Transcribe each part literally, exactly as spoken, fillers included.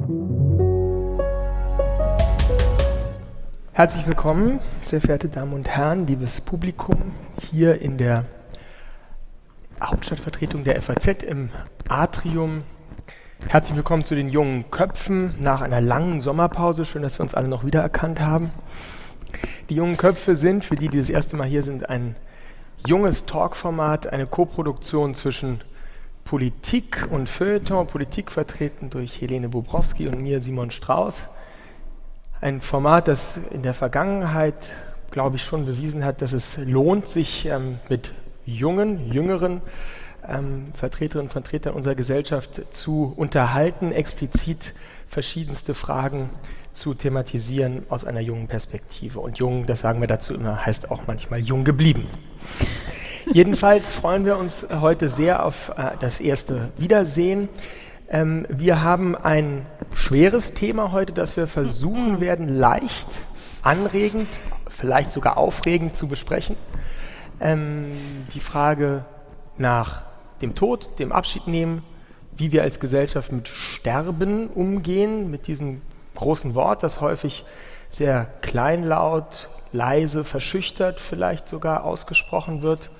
Herzlich willkommen, sehr verehrte Damen und Herren, liebes Publikum, hier in der Hauptstadtvertretung der F A Z im Atrium. Herzlich willkommen zu den jungen Köpfen nach einer langen Sommerpause. Schön, dass wir uns alle noch wiedererkannt haben. Die jungen Köpfe sind, für die, die das erste Mal hier sind, ein junges Talkformat, eine Koproduktion zwischen Politik und Feuilleton, Politik vertreten durch Helene Bobrowski und mir, Simon Strauß. Ein Format, das in der Vergangenheit, glaube ich, schon bewiesen hat, dass es lohnt, sich ähm, mit jungen, jüngeren ähm, Vertreterinnen und Vertretern unserer Gesellschaft zu unterhalten, explizit verschiedenste Fragen zu thematisieren aus einer jungen Perspektive. Und jung, das sagen wir dazu immer, heißt auch manchmal jung geblieben. Jedenfalls freuen wir uns heute sehr auf äh, das erste Wiedersehen. Ähm, wir haben ein schweres Thema heute, das wir versuchen werden, leicht, anregend, vielleicht sogar aufregend zu besprechen. Ähm, die Frage nach dem Tod, dem Abschied nehmen, wie wir als Gesellschaft mit Sterben umgehen, mit diesem großen Wort, das häufig sehr kleinlaut, leise, verschüchtert vielleicht sogar ausgesprochen wird.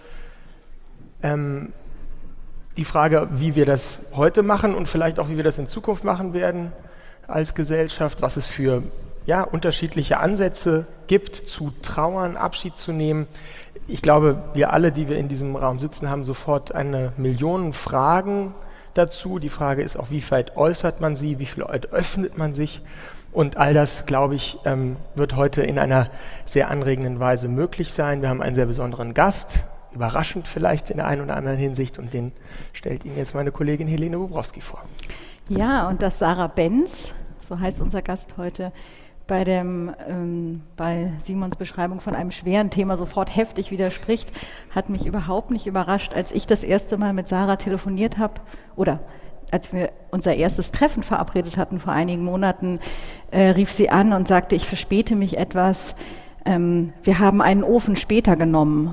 Ähm, Die Frage, wie wir das heute machen und vielleicht auch, wie wir das in Zukunft machen werden als Gesellschaft, was es für ja, unterschiedliche Ansätze gibt, zu trauern, Abschied zu nehmen. Ich glaube, wir alle, die wir in diesem Raum sitzen, haben sofort eine Million Fragen dazu. Die Frage ist auch, wie weit äußert man sie, wie viel weit öffnet man sich? Und all das, glaube ich, ähm, wird heute in einer sehr anregenden Weise möglich sein. Wir haben einen sehr besonderen Gast, überraschend vielleicht in der einen oder anderen Hinsicht, und den stellt Ihnen jetzt meine Kollegin Helene Bobrowski vor. Ja, und dass Sarah Benz, so heißt unser Gast heute, bei, dem, ähm, bei Simons Beschreibung von einem schweren Thema sofort heftig widerspricht, hat mich überhaupt nicht überrascht. Als ich das erste Mal mit Sarah telefoniert habe, oder als wir unser erstes Treffen verabredet hatten vor einigen Monaten, äh, rief sie an und sagte, ich verspäte mich etwas, ähm, wir haben einen Ofen später genommen.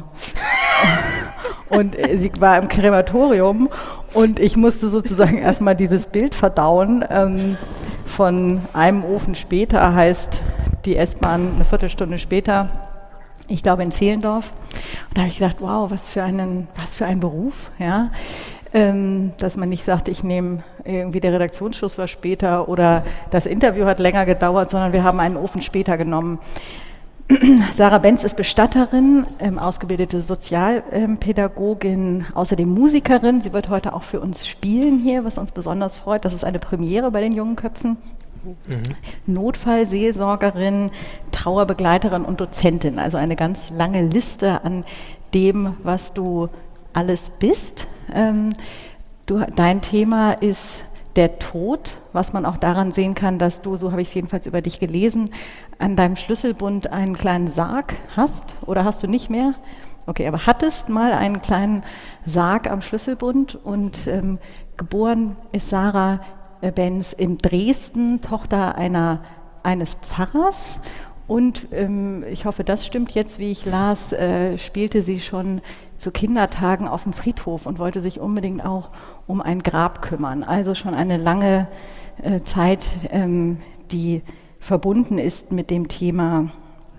Und sie war im Krematorium und ich musste sozusagen erstmal dieses Bild verdauen. Ähm, von einem Ofen später heißt die S-Bahn eine Viertelstunde später, ich glaube in Zehlendorf. Und da habe ich gedacht, wow, was für einen, was für ein Beruf, ja. Ähm, dass man nicht sagt, ich nehme irgendwie der Redaktionsschluss war später oder das Interview hat länger gedauert, sondern wir haben einen Ofen später genommen. Sarah Benz ist Bestatterin, ähm, ausgebildete Sozialpädagogin, außerdem Musikerin. Sie wird heute auch für uns spielen hier, was uns besonders freut. Das ist eine Premiere bei den jungen Köpfen. Mhm. Notfallseelsorgerin, Trauerbegleiterin und Dozentin. Also eine ganz lange Liste an dem, was du alles bist. Ähm, du, dein Thema ist der Tod, was man auch daran sehen kann, dass du, so habe ich es jedenfalls über dich gelesen, an deinem Schlüsselbund einen kleinen Sarg hast, oder hast du nicht mehr? Okay, aber hattest mal einen kleinen Sarg am Schlüsselbund, und ähm, geboren ist Sarah Benz in Dresden, Tochter einer, eines Pfarrers, und ähm, ich hoffe, das stimmt jetzt, wie ich las, äh, spielte sie schon zu Kindertagen auf dem Friedhof und wollte sich unbedingt auch um ein Grab kümmern. Also schon eine lange äh, Zeit, ähm, die verbunden ist mit dem Thema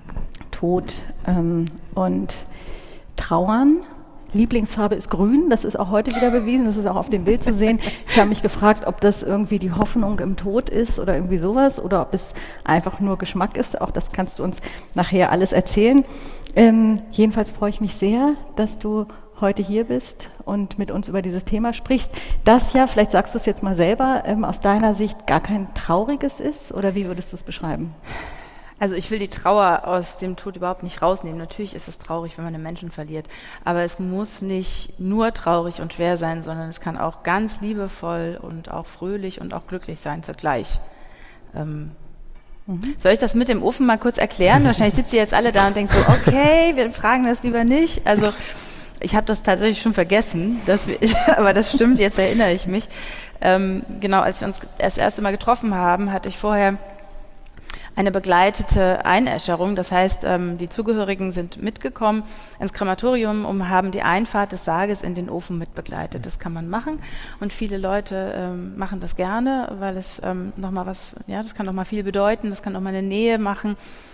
Tod ähm, und Trauern. Lieblingsfarbe ist grün, das ist auch heute wieder bewiesen, das ist auch auf dem Bild zu sehen. Ich habe mich gefragt, ob das irgendwie die Hoffnung im Tod ist oder irgendwie sowas, oder ob es einfach nur Geschmack ist. Auch das kannst du uns nachher alles erzählen. Ähm, jedenfalls freue ich mich sehr, dass du heute hier bist und mit uns über dieses Thema sprichst. Das ja, vielleicht sagst du es jetzt mal selber, ähm, aus deiner Sicht gar kein trauriges ist, oder wie würdest du es beschreiben? Also ich will die Trauer aus dem Tod überhaupt nicht rausnehmen. Natürlich ist es traurig, wenn man einen Menschen verliert, aber es muss nicht nur traurig und schwer sein, sondern es kann auch ganz liebevoll und auch fröhlich und auch glücklich sein zugleich. Ähm, mhm. Soll ich das mit dem Ofen mal kurz erklären? Wahrscheinlich sitzt ihr jetzt alle da und denkt so, okay, wir fragen das lieber nicht. Also ich habe das tatsächlich schon vergessen, dass wir, aber das stimmt, jetzt erinnere ich mich. Ähm, genau, als wir uns das erste Mal getroffen haben, hatte ich vorher eine begleitete Einäscherung. Das heißt, ähm, die Zugehörigen sind mitgekommen ins Krematorium und haben die Einfahrt des Sarges in den Ofen mitbegleitet. Das kann man machen und viele Leute ähm, machen das gerne, weil es ähm, nochmal was, ja, das kann nochmal viel bedeuten, das kann nochmal eine Nähe machen.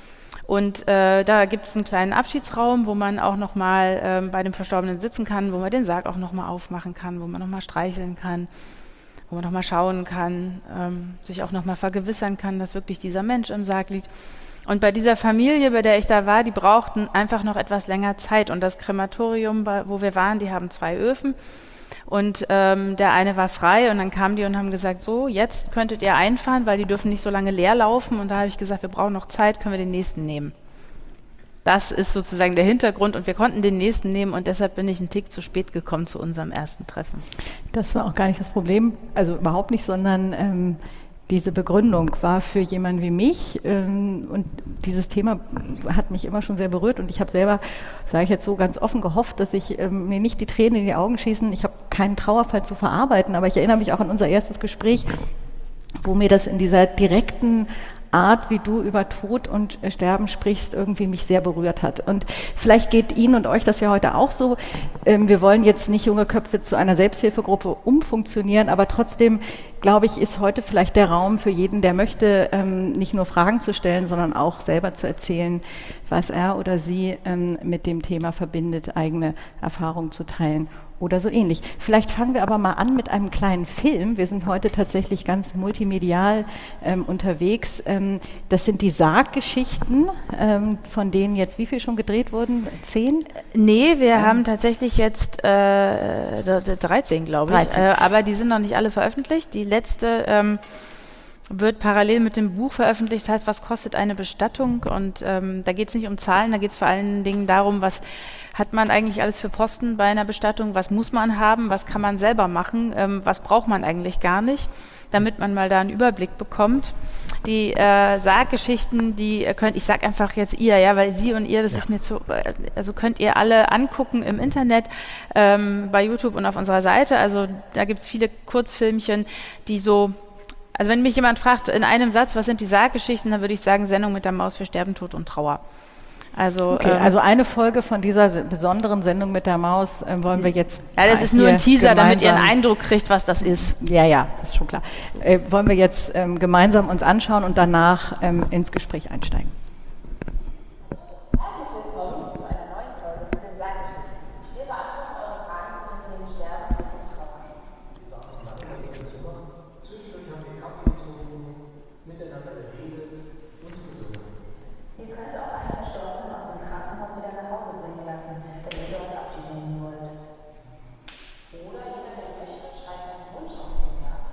Und äh, da gibt es einen kleinen Abschiedsraum, wo man auch nochmal ähm, bei dem Verstorbenen sitzen kann, wo man den Sarg auch nochmal aufmachen kann, wo man nochmal streicheln kann, wo man nochmal schauen kann, ähm, sich auch nochmal vergewissern kann, dass wirklich dieser Mensch im Sarg liegt. Und bei dieser Familie, bei der ich da war, die brauchten einfach noch etwas länger Zeit. Und das Krematorium, wo wir waren, die haben zwei Öfen. Und ähm, der eine war frei und dann kamen die und haben gesagt, so, jetzt könntet ihr einfahren, weil die dürfen nicht so lange leer laufen. Und da habe ich gesagt, wir brauchen noch Zeit, können wir den nächsten nehmen. Das ist sozusagen der Hintergrund und wir konnten den nächsten nehmen und deshalb bin ich einen Tick zu spät gekommen zu unserem ersten Treffen. Das war auch gar nicht das Problem, also überhaupt nicht, sondern ähm, diese Begründung war für jemanden wie mich ähm, und dieses Thema hat mich immer schon sehr berührt und ich habe selber, sage ich jetzt so ganz offen, gehofft, dass ich ähm, mir nicht die Tränen in die Augen schießen. Ich habe keinen Trauerfall zu verarbeiten, aber ich erinnere mich auch an unser erstes Gespräch, wo mir das in dieser direkten Art, wie du über Tod und Sterben sprichst, irgendwie mich sehr berührt hat. Und vielleicht geht Ihnen und euch das ja heute auch so. Ähm, wir wollen jetzt nicht junge Köpfe zu einer Selbsthilfegruppe umfunktionieren, aber trotzdem, glaube ich, ist heute vielleicht der Raum für jeden, der möchte, ähm, nicht nur Fragen zu stellen, sondern auch selber zu erzählen, was er oder sie ähm, mit dem Thema verbindet, eigene Erfahrungen zu teilen oder so ähnlich. Vielleicht fangen wir aber mal an mit einem kleinen Film. Wir sind heute tatsächlich ganz multimedial ähm, unterwegs. Ähm, das sind die Sarggeschichten, ähm, von denen jetzt wie viel schon gedreht wurden? Zehn? Nee, wir ähm. haben tatsächlich jetzt äh, dreizehn, glaube ich. dreizehn. Äh, aber die sind noch nicht alle veröffentlicht. Die letzte ähm, wird parallel mit dem Buch veröffentlicht, heißt, was kostet eine Bestattung? Und ähm, da geht es nicht um Zahlen, da geht es vor allen Dingen darum, was hat man eigentlich alles für Posten bei einer Bestattung, was muss man haben, was kann man selber machen, ähm, was braucht man eigentlich gar nicht, damit man mal da einen Überblick bekommt. Die äh, Sarggeschichten, die könnt, ich sage einfach jetzt ihr, ja, weil sie und ihr, das ja. ist mir zu, also könnt ihr alle angucken im Internet, ähm, bei YouTube und auf unserer Seite, also da gibt es viele Kurzfilmchen, die so, also wenn mich jemand fragt in einem Satz, was sind die Sarggeschichten, dann würde ich sagen, Sendung mit der Maus für Sterben, Tod und Trauer. Also, okay, ähm, also eine Folge von dieser se- besonderen Sendung mit der Maus äh, wollen wir jetzt. Ja, das ist nur ein Teaser, damit ihr einen Eindruck kriegt, was das ist. Ja, ja, das ist schon klar. Äh, wollen wir jetzt ähm, gemeinsam uns anschauen und danach ähm, ins Gespräch einsteigen. Herzlich willkommen zu einer neuen Folge von den Sarggeschichten. Wir beantworten eure Fragen zu den Themen Sterben, Tod und Trauer. Wir saßen lange im nächsten Zimmer, zwischendurch haben wir Kaffee getrunken, miteinander geredet und gesungen. Ihr könnt auch einen Verstorbenen aus dem Krankenhaus wieder nach Hause bringen lassen, wenn ihr dort Abschied nehmen wollt. Oder jeder, der möchte, schreibt einen Wunsch auf den Sarg.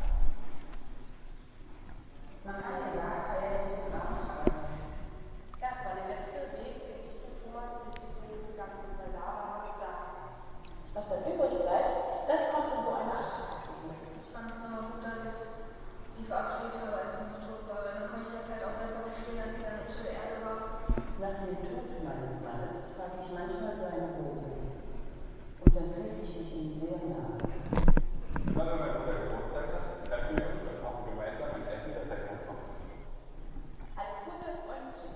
Man kann den Sargfeier so beantragen. Das war der letzte Weg, den ich zu Thomas in die Füße gegangen bin, weil da war ich da. Was dann übrig bleibt, das kommt in so eine Aschekapsel. Ich fand es nochmal gut, dass ich sie verabschiedet habe, als sie nicht tot war, weil dann konnte ich das halt auch besser verstehen, dass sie dann nicht zur Erde war. Nach dem Tod meines Mannes trage ich manchmal seine Hose. Und dann fühle ich mich ihm sehr nah. Wenn mein Bruder Geburtstag hat, treffen wir uns und kochen gemeinsam ein Essen, das er kann kochen. Alles Gute und tschüss.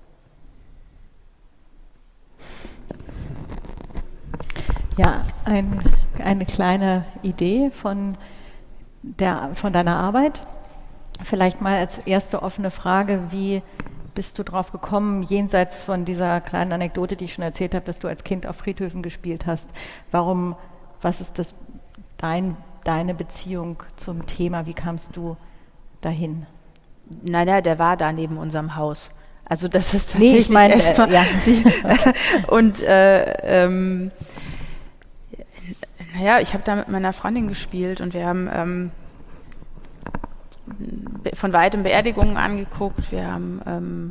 Ja, ein, eine kleine Idee von, der, von deiner Arbeit. Vielleicht mal als erste offene Frage, wie bist du drauf gekommen, jenseits von dieser kleinen Anekdote, die ich schon erzählt habe, dass du als Kind auf Friedhöfen gespielt hast? Warum, was ist das, dein, deine Beziehung zum Thema? Wie kamst du dahin? Naja, der war da neben unserem Haus. Also das ist Nee, tatsächlich ich meine, äh, erstmal ja. die, und äh, ähm, naja, ich habe da mit meiner Freundin gespielt und wir haben ähm, von weitem Beerdigungen angeguckt, wir haben ähm,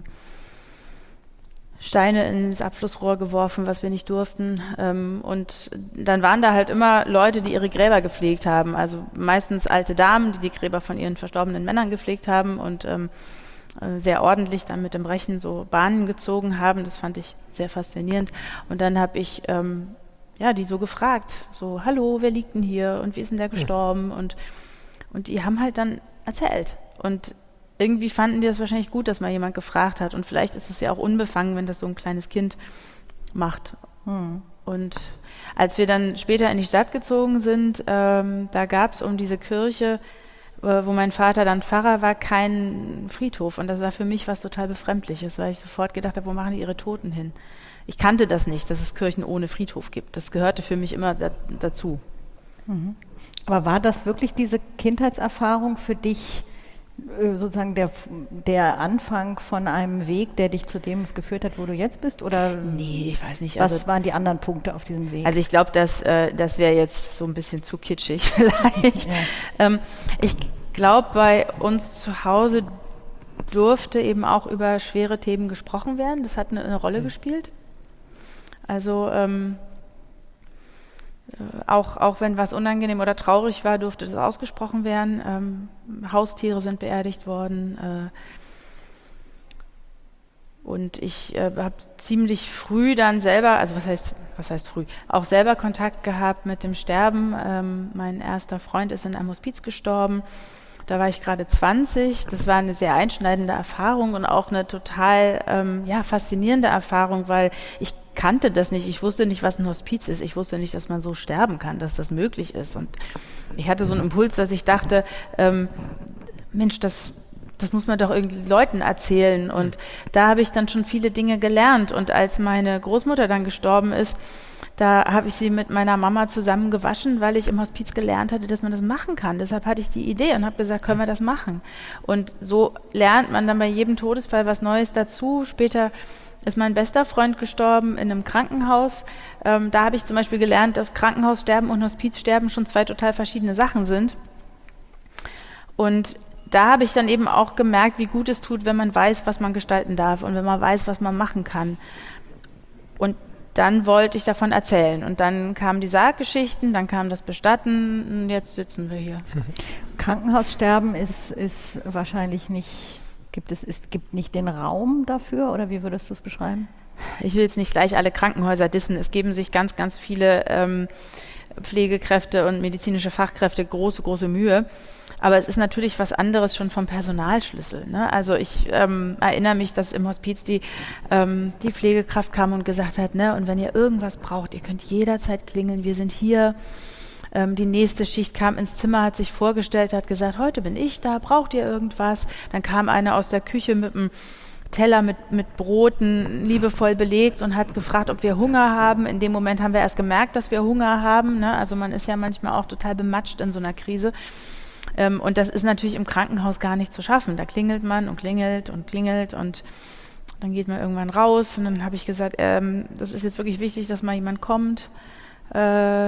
Steine ins Abflussrohr geworfen, was wir nicht durften, ähm, und dann waren da halt immer Leute, die ihre Gräber gepflegt haben, also meistens alte Damen, die die Gräber von ihren verstorbenen Männern gepflegt haben und ähm, sehr ordentlich dann mit dem Rechen so Bahnen gezogen haben, das fand ich sehr faszinierend und dann habe ich ähm, ja, die so gefragt, so, hallo, wer liegt denn hier und wie ist denn der gestorben und, und die haben halt dann erzählt und irgendwie fanden die das wahrscheinlich gut, dass mal jemand gefragt hat. Und vielleicht ist es ja auch unbefangen, wenn das so ein kleines Kind macht. Hm. Und als wir dann später in die Stadt gezogen sind, ähm, da gab es um diese Kirche, äh, wo mein Vater dann Pfarrer war, keinen Friedhof. Und das war für mich was total Befremdliches, weil ich sofort gedacht habe, wo machen die ihre Toten hin? Ich kannte das nicht, dass es Kirchen ohne Friedhof gibt. Das gehörte für mich immer da, dazu. Mhm. Aber war das wirklich diese Kindheitserfahrung für dich, äh, sozusagen der, der Anfang von einem Weg, der dich zu dem geführt hat, wo du jetzt bist? Oder Nee, ich weiß nicht. was Also, waren die anderen Punkte auf diesem Weg? also ich glaube, dass, äh, das wäre jetzt so ein bisschen zu kitschig vielleicht. Ja. Ähm, ich glaube, bei uns zu Hause durfte eben auch über schwere Themen gesprochen werden. Das hat eine, eine Rolle Mhm. gespielt. Also ähm, äh, auch, auch wenn was unangenehm oder traurig war, durfte das ausgesprochen werden. Ähm, Haustiere sind beerdigt worden. Äh, und ich äh, habe ziemlich früh dann selber, also was heißt, was heißt früh, auch selber Kontakt gehabt mit dem Sterben. Ähm, mein erster Freund ist in einem Hospiz gestorben. Da war ich gerade zwanzig. Das war eine sehr einschneidende Erfahrung und auch eine total ähm, ja, faszinierende Erfahrung, weil ich kannte das nicht. Ich wusste nicht, was ein Hospiz ist. Ich wusste nicht, dass man so sterben kann, dass das möglich ist. Und ich hatte so einen Impuls, dass ich dachte, ähm, Mensch, das, das muss man doch irgendwie Leuten erzählen. Und da habe ich dann schon viele Dinge gelernt. Und als meine Großmutter dann gestorben ist, da habe ich sie mit meiner Mama zusammen gewaschen, weil ich im Hospiz gelernt hatte, dass man das machen kann. Deshalb hatte ich die Idee und habe gesagt, können wir das machen? Und so lernt man dann bei jedem Todesfall was Neues dazu. Später ist mein bester Freund gestorben in einem Krankenhaus. Ähm, da habe ich zum Beispiel gelernt, dass Krankenhaussterben und Hospizsterben schon zwei total verschiedene Sachen sind. Und da habe ich dann eben auch gemerkt, wie gut es tut, wenn man weiß, was man gestalten darf und wenn man weiß, was man machen kann. Und dann wollte ich davon erzählen. Und dann kamen die Sarggeschichten, dann kam das Bestatten und jetzt sitzen wir hier. Krankenhaussterben ist, ist wahrscheinlich nicht, gibt es ist, gibt nicht den Raum dafür, oder wie würdest du es beschreiben? Ich will jetzt nicht gleich alle Krankenhäuser dissen. Es geben sich ganz, ganz viele ähm, Pflegekräfte und medizinische Fachkräfte große, große Mühe. Aber es ist natürlich was anderes schon vom Personalschlüssel. Ne? Also ich ähm, erinnere mich, dass im Hospiz die, ähm, die Pflegekraft kam und gesagt hat, ne, und wenn ihr irgendwas braucht, ihr könnt jederzeit klingeln, wir sind hier. Ähm, die nächste Schicht kam ins Zimmer, hat sich vorgestellt, hat gesagt, heute bin ich da, braucht ihr irgendwas? Dann kam eine aus der Küche mit einem Teller mit, mit Broten, liebevoll belegt und hat gefragt, ob wir Hunger haben. In dem Moment haben wir erst gemerkt, dass wir Hunger haben. Ne? Also man ist ja manchmal auch total bematscht in so einer Krise. Ähm, und das ist natürlich im Krankenhaus gar nicht zu schaffen. Da klingelt man und klingelt und klingelt und dann geht man irgendwann raus. Und dann habe ich gesagt, ähm, das ist jetzt wirklich wichtig, dass mal jemand kommt. Äh,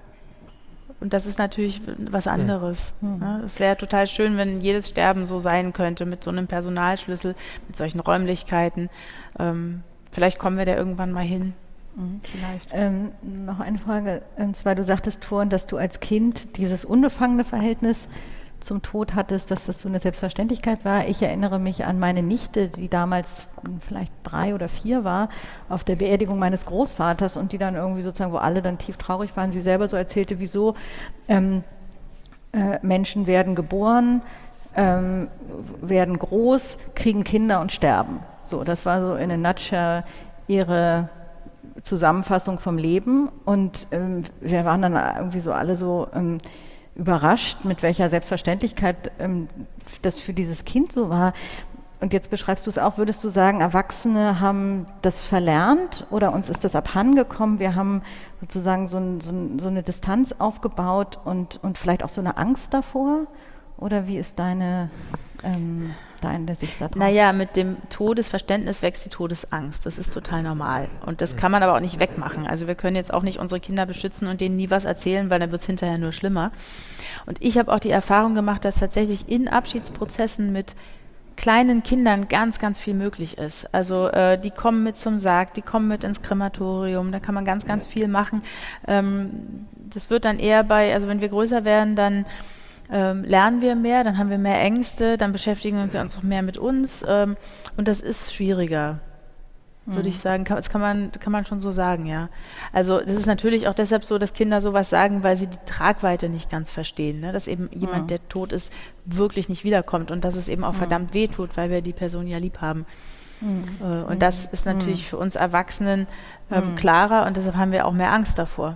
und das ist natürlich was anderes. Mhm. Ne? Es wäre total schön, wenn jedes Sterben so sein könnte, mit so einem Personalschlüssel, mit solchen Räumlichkeiten. Ähm, vielleicht kommen wir da irgendwann mal hin. Mhm. Vielleicht. Ähm, noch eine Frage, und zwar du sagtest vorhin, dass du als Kind dieses unbefangene Verhältnis zum Tod hattest, dass das so eine Selbstverständlichkeit war. Ich erinnere mich an meine Nichte, die damals vielleicht drei oder vier war, auf der Beerdigung meines Großvaters und die dann irgendwie sozusagen, wo alle dann tief traurig waren, sie selber so erzählte, wieso ähm, äh, Menschen werden geboren, ähm, werden groß, kriegen Kinder und sterben. So, das war so in a nutshell ihre Zusammenfassung vom Leben und ähm, wir waren dann irgendwie so alle so ähm, überrascht, mit welcher Selbstverständlichkeit ähm, das für dieses Kind so war. Und jetzt beschreibst du es auch, würdest du sagen, Erwachsene haben das verlernt oder uns ist das abhandengekommen? Wir haben sozusagen so, ein, so, ein, so eine Distanz aufgebaut und, und vielleicht auch so eine Angst davor? Oder wie ist deine, ähm, deine Sicht darauf? Naja, mit dem Todesverständnis wächst die Todesangst. Das ist total normal. Und das kann man aber auch nicht wegmachen. Also wir können jetzt auch nicht unsere Kinder beschützen und denen nie was erzählen, weil dann wird es hinterher nur schlimmer. Und ich habe auch die Erfahrung gemacht, dass tatsächlich in Abschiedsprozessen mit kleinen Kindern ganz, ganz viel möglich ist. Also äh, die kommen mit zum Sarg, die kommen mit ins Krematorium, da kann man ganz, ganz viel machen. Ähm, das wird dann eher bei, also wenn wir größer werden, dann Ähm, lernen wir mehr, dann haben wir mehr Ängste, dann beschäftigen wir uns noch mehr mit uns ähm, und das ist schwieriger. würde ich sagen. Kann, das kann man, kann man schon so sagen, ja. Also das ist natürlich auch deshalb so, dass Kinder sowas sagen, weil sie die Tragweite nicht ganz verstehen. Ne? Dass eben jemand, Mhm. der tot ist, wirklich nicht wiederkommt und dass es eben auch verdammt weh tut, weil wir die Person ja lieb haben. Äh, Und das ist natürlich für uns Erwachsenen ähm, klarer und deshalb haben wir auch mehr Angst davor.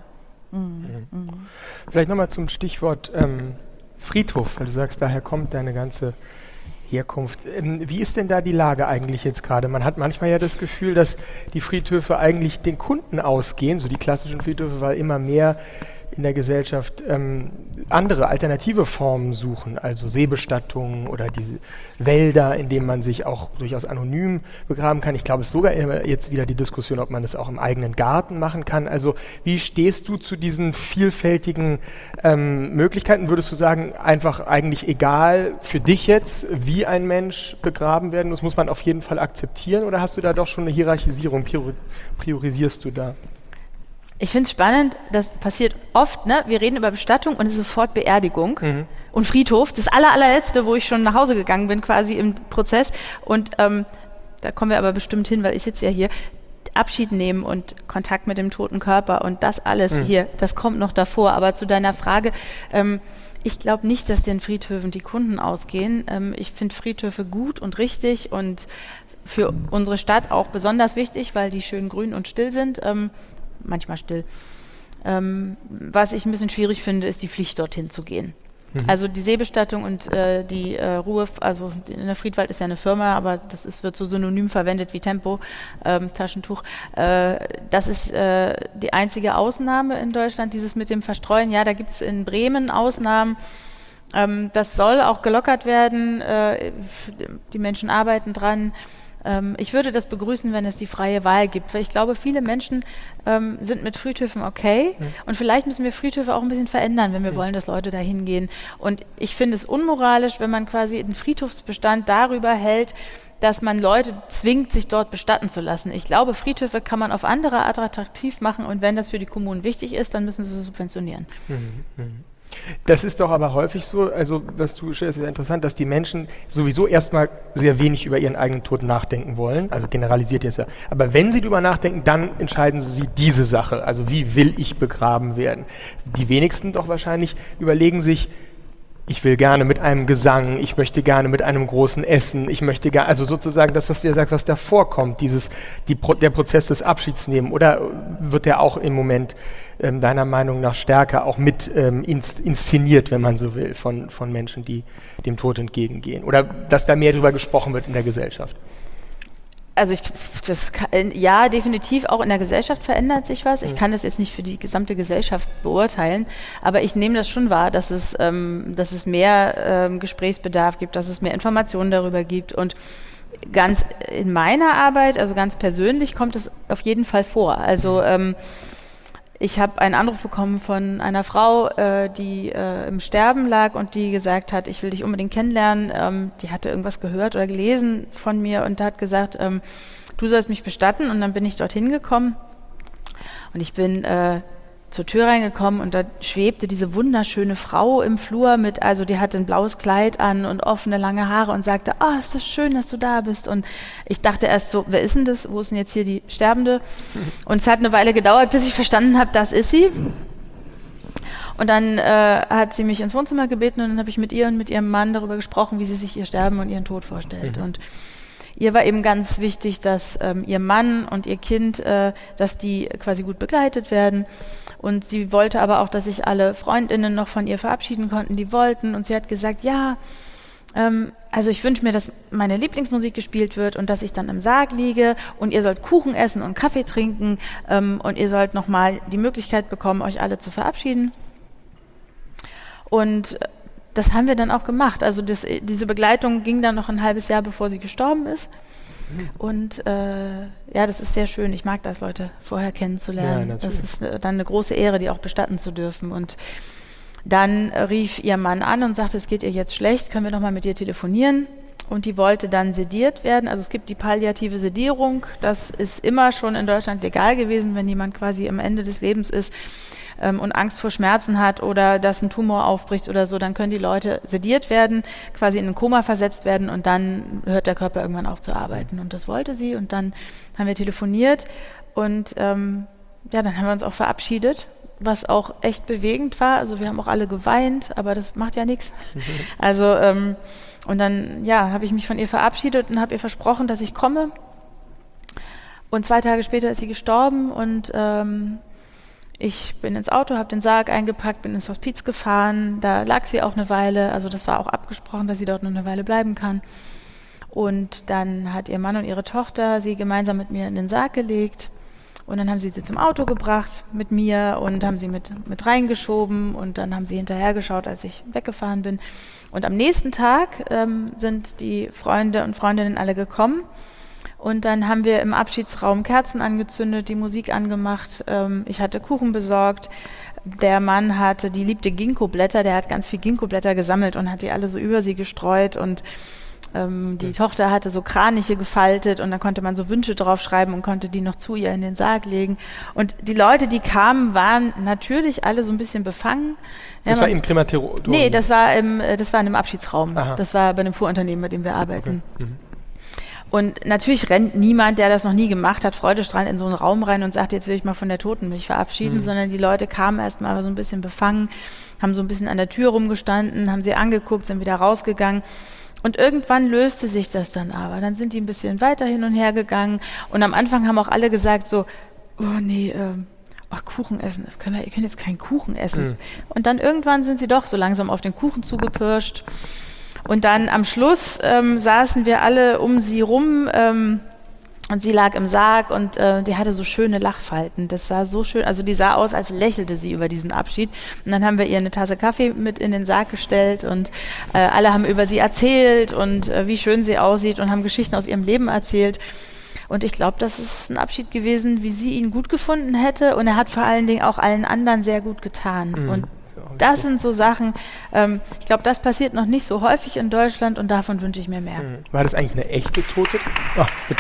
Vielleicht nochmal zum Stichwort ähm, Friedhof, weil du sagst, daher kommt deine ganze Herkunft. Ähm, wie ist denn da die Lage eigentlich jetzt gerade? Man hat manchmal ja das Gefühl, dass die Friedhöfe eigentlich den Kunden ausgehen, so die klassischen Friedhöfe, weil immer mehr in der Gesellschaft ähm, andere alternative Formen suchen, also Seebestattungen oder diese Wälder, in denen man sich auch durchaus anonym begraben kann. Ich glaube, es ist sogar immer jetzt wieder die Diskussion, ob man das auch im eigenen Garten machen kann. Also wie stehst du zu diesen vielfältigen ähm, Möglichkeiten? Würdest du sagen, einfach eigentlich egal für dich jetzt, wie ein Mensch begraben werden muss, muss man auf jeden Fall akzeptieren oder hast du da doch schon eine Hierarchisierung? Priori- priorisierst du da? Ich finde es spannend, das passiert oft, ne? Wir reden über Bestattung und es ist sofort Beerdigung Mhm. und Friedhof. Das aller, allerletzte, wo ich schon nach Hause gegangen bin, quasi im Prozess. Und ähm, da kommen wir aber bestimmt hin, weil ich sitze ja hier. Abschied nehmen und Kontakt mit dem toten Körper und das alles Mhm. hier, das kommt noch davor. Aber zu deiner Frage, ähm, ich glaube nicht, dass den Friedhöfen die Kunden ausgehen. Ähm, ich finde Friedhöfe gut und richtig und für unsere Stadt auch besonders wichtig, weil die schön grün und still sind. Ähm, manchmal still. Ähm, was ich ein bisschen schwierig finde, ist die Pflicht, dorthin zu gehen. Mhm. Also die Seebestattung und äh, die äh, Ruhe, also in der Friedwald ist ja eine Firma, aber das ist, wird so synonym verwendet wie Tempo, ähm, Taschentuch. Äh, das ist äh, die einzige Ausnahme in Deutschland, dieses mit dem Verstreuen. Ja, da gibt es in Bremen Ausnahmen. Ähm, das soll auch gelockert werden. Äh, die Menschen arbeiten dran. Ich würde das begrüßen, wenn es die freie Wahl gibt, weil ich glaube, viele Menschen ähm, sind mit Friedhöfen okay mhm. und vielleicht müssen wir Friedhöfe auch ein bisschen verändern, wenn wir mhm. wollen, dass Leute da hingehen. Und ich finde es unmoralisch, wenn man quasi einen Friedhofsbestand darüber hält, dass man Leute zwingt, sich dort bestatten zu lassen. Ich glaube, Friedhöfe kann man auf andere Art attraktiv machen und wenn das für die Kommunen wichtig ist, dann müssen sie es subventionieren. Mhm. Das ist doch aber häufig so, also was du stellst, ist ja interessant, dass die Menschen sowieso erstmal sehr wenig über ihren eigenen Tod nachdenken wollen, also generalisiert jetzt ja. Aber wenn sie darüber nachdenken, dann entscheiden sie diese Sache, also wie will ich begraben werden. Die wenigsten doch wahrscheinlich überlegen sich, ich will gerne mit einem Gesang, ich möchte gerne mit einem großen Essen, ich möchte gerne, also sozusagen das, was du ja sagst, was davor kommt, dieses, die, der Prozess des Abschieds nehmen, oder wird der auch im Moment ähm, deiner Meinung nach stärker auch mit ähm, ins, inszeniert, wenn man so will, von, von Menschen, die dem Tod entgegengehen, oder dass da mehr drüber gesprochen wird in der Gesellschaft? Also ich, das kann, ja, definitiv auch in der Gesellschaft verändert sich was. Ich Mhm. kann das jetzt nicht für die gesamte Gesellschaft beurteilen, aber ich nehme das schon wahr, dass es, ähm, dass es mehr ähm, Gesprächsbedarf gibt, dass es mehr Informationen darüber gibt und ganz in meiner Arbeit, also ganz persönlich, kommt es auf jeden Fall vor. Also ähm, ich habe einen Anruf bekommen von einer Frau, äh, die äh, im Sterben lag und die gesagt hat, ich will dich unbedingt kennenlernen. Ähm, die hatte irgendwas gehört oder gelesen von mir und hat gesagt, ähm, du sollst mich bestatten. Und dann bin ich dorthin gekommen und ich bin äh, zur Tür reingekommen und da schwebte diese wunderschöne Frau im Flur mit, also die hatte ein blaues Kleid an und offene lange Haare und sagte, ah, oh, ist das schön, dass du da bist. Und ich dachte erst so, wer ist denn das? Wo ist denn jetzt hier die Sterbende? Und es hat eine Weile gedauert, bis ich verstanden habe, das ist sie. Und dann äh, hat sie mich ins Wohnzimmer gebeten und dann habe ich mit ihr und mit ihrem Mann darüber gesprochen, wie sie sich ihr Sterben und ihren Tod vorstellt. Mhm. Und ihr war eben ganz wichtig, dass ähm, ihr Mann und ihr Kind, äh, dass die quasi gut begleitet werden. Und sie wollte aber auch, dass sich alle Freundinnen noch von ihr verabschieden konnten, die wollten. Und sie hat gesagt, ja, ähm, also ich wünsche mir, dass meine Lieblingsmusik gespielt wird und dass ich dann im Sarg liege und ihr sollt Kuchen essen und Kaffee trinken ähm, und ihr sollt nochmal die Möglichkeit bekommen, euch alle zu verabschieden. Und das haben wir dann auch gemacht. Also das, diese Begleitung ging dann noch ein halbes Jahr, bevor sie gestorben ist. Und äh, ja, das ist sehr schön. Ich mag das, Leute vorher kennenzulernen. Ja, das ist äh, dann eine große Ehre, die auch bestatten zu dürfen. Und dann äh, rief ihr Mann an und sagte, es geht ihr jetzt schlecht, können wir noch mal mit ihr telefonieren? Und die wollte dann sediert werden. Also es gibt die palliative Sedierung. Das ist immer schon in Deutschland legal gewesen, wenn jemand quasi am Ende des Lebens ist. ähm, und Angst vor Schmerzen hat oder dass ein Tumor aufbricht oder so, dann können die Leute sediert werden, quasi in ein Koma versetzt werden und dann hört der Körper irgendwann auf zu arbeiten. Und das wollte sie und dann haben wir telefoniert und ähm, ja, dann haben wir uns auch verabschiedet, was auch echt bewegend war. Also wir haben auch alle geweint, aber das macht ja nichts. Mhm. Also ähm, und dann ja, habe ich mich von ihr verabschiedet und habe ihr versprochen, dass ich komme. Und zwei Tage später ist sie gestorben und ähm, ich bin ins Auto, habe den Sarg eingepackt, bin ins Hospiz gefahren. Da lag sie auch eine Weile. Also das war auch abgesprochen, dass sie dort noch eine Weile bleiben kann. Und dann hat ihr Mann und ihre Tochter sie gemeinsam mit mir in den Sarg gelegt. Und dann haben sie sie zum Auto gebracht mit mir und haben sie mit, mit reingeschoben. Und dann haben sie hinterhergeschaut, als ich weggefahren bin. Und am nächsten Tag ähm, sind die Freunde und Freundinnen alle gekommen. Und dann haben wir im Abschiedsraum Kerzen angezündet, die Musik angemacht. Ähm, ich hatte Kuchen besorgt. Der Mann hatte, die liebte Ginkgo-Blätter, der hat ganz viel Ginkgo-Blätter gesammelt und hat die alle so über sie gestreut. Und ähm, die okay. Tochter hatte so Kraniche gefaltet und da konnte man so Wünsche draufschreiben und konnte die noch zu ihr in den Sarg legen. Und die Leute, die kamen, waren natürlich alle so ein bisschen befangen. Das ja, war im Krematorium? Nee, das war, im, das war in einem Abschiedsraum. Aha. Das war bei einem Fuhrunternehmen, mit dem wir arbeiten. Okay. Mhm. Und natürlich rennt niemand, der das noch nie gemacht hat, freudestrahlend in so einen Raum rein und sagt, jetzt will ich mal von der Toten mich verabschieden, mhm. sondern die Leute kamen erst mal so ein bisschen befangen, haben so ein bisschen an der Tür rumgestanden, haben sie angeguckt, sind wieder rausgegangen. Und irgendwann löste sich das dann aber. Dann sind die ein bisschen weiter hin und her gegangen. Und am Anfang haben auch alle gesagt so, oh nee, ähm, oh, Kuchen essen, das können wir, ihr könnt jetzt keinen Kuchen essen. Mhm. Und dann irgendwann sind sie doch so langsam auf den Kuchen zugepirscht. Und dann am Schluss ähm, saßen wir alle um sie rum ähm, und sie lag im Sarg und äh, die hatte so schöne Lachfalten. Das sah so schön, also die sah aus, als lächelte sie über diesen Abschied. Und dann haben wir ihr eine Tasse Kaffee mit in den Sarg gestellt und äh, alle haben über sie erzählt und äh, wie schön sie aussieht und haben Geschichten aus ihrem Leben erzählt. Und ich glaube, das ist ein Abschied gewesen, wie sie ihn gut gefunden hätte. Und er hat vor allen Dingen auch allen anderen sehr gut getan. Mhm. Und das sind so Sachen, ähm, ich glaube, das passiert noch nicht so häufig in Deutschland und davon wünsche ich mir mehr. Mhm. War das eigentlich eine echte Tote? Oh, bitte.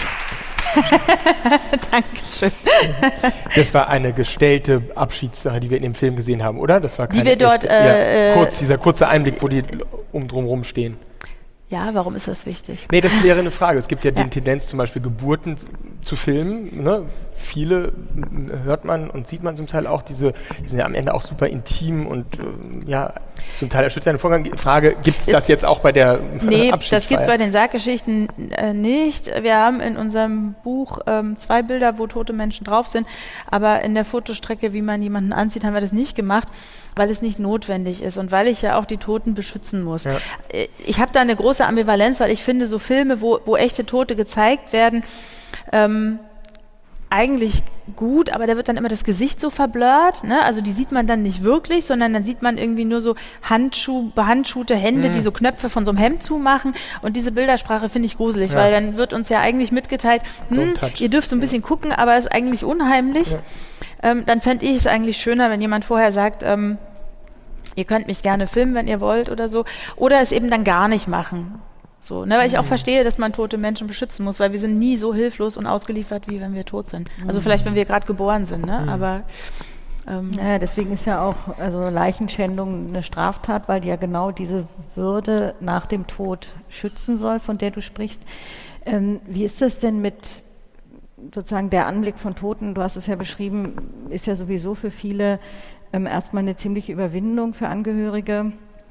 Dankeschön. Das war eine gestellte Abschiedssache, die wir in dem Film gesehen haben, oder? Das war keine die wir dort, echte, äh, ja, kurz, dieser kurze Einblick, wo die um drumherum stehen. Ja, warum ist das wichtig? Nee, das wäre eine Frage. Es gibt ja, ja. die Tendenz, zum Beispiel Geburten zu filmen. Ne? Viele hört man und sieht man zum Teil auch. Diese, die sind ja am Ende auch super intim und äh, ja, zum Teil erschütternden Vorgang. Frage, gibt es das jetzt auch bei der Nee, Abschiedsfeier? Das gibt es bei den Sarggeschichten äh, nicht. Wir haben in unserem Buch ähm, zwei Bilder, wo tote Menschen drauf sind. Aber in der Fotostrecke, wie man jemanden anzieht, haben wir das nicht gemacht, weil es nicht notwendig ist und weil ich ja auch die Toten beschützen muss. Ja. Ich habe da eine große Ambivalenz, weil ich finde, so Filme, wo, wo echte Tote gezeigt werden, ähm, eigentlich gut, aber da wird dann immer das Gesicht so verblurrt, ne? Also die sieht man dann nicht wirklich, sondern dann sieht man irgendwie nur so Handschuh, behandschuhte Hände, mhm. die so Knöpfe von so einem Hemd zumachen und diese Bildersprache finde ich gruselig, ja. weil dann wird uns ja eigentlich mitgeteilt, hm, ihr dürft so ein bisschen ja. gucken, aber es ist eigentlich unheimlich. Ja. Ähm, dann fände ich es eigentlich schöner, wenn jemand vorher sagt, ähm, ihr könnt mich gerne filmen, wenn ihr wollt oder so, oder es eben dann gar nicht machen. So, ne, weil ich auch verstehe, dass man tote Menschen beschützen muss, weil wir sind nie so hilflos und ausgeliefert, wie wenn wir tot sind. Also vielleicht, wenn wir gerade geboren sind, ne? aber... Ähm ja, deswegen ist ja auch also Leichenschändung eine Straftat, weil die ja genau diese Würde nach dem Tod schützen soll, von der du sprichst. Ähm, wie ist das denn mit sozusagen der Anblick von Toten? Du hast es ja beschrieben, ist ja sowieso für viele ähm, erstmal eine ziemliche Überwindung für Angehörige.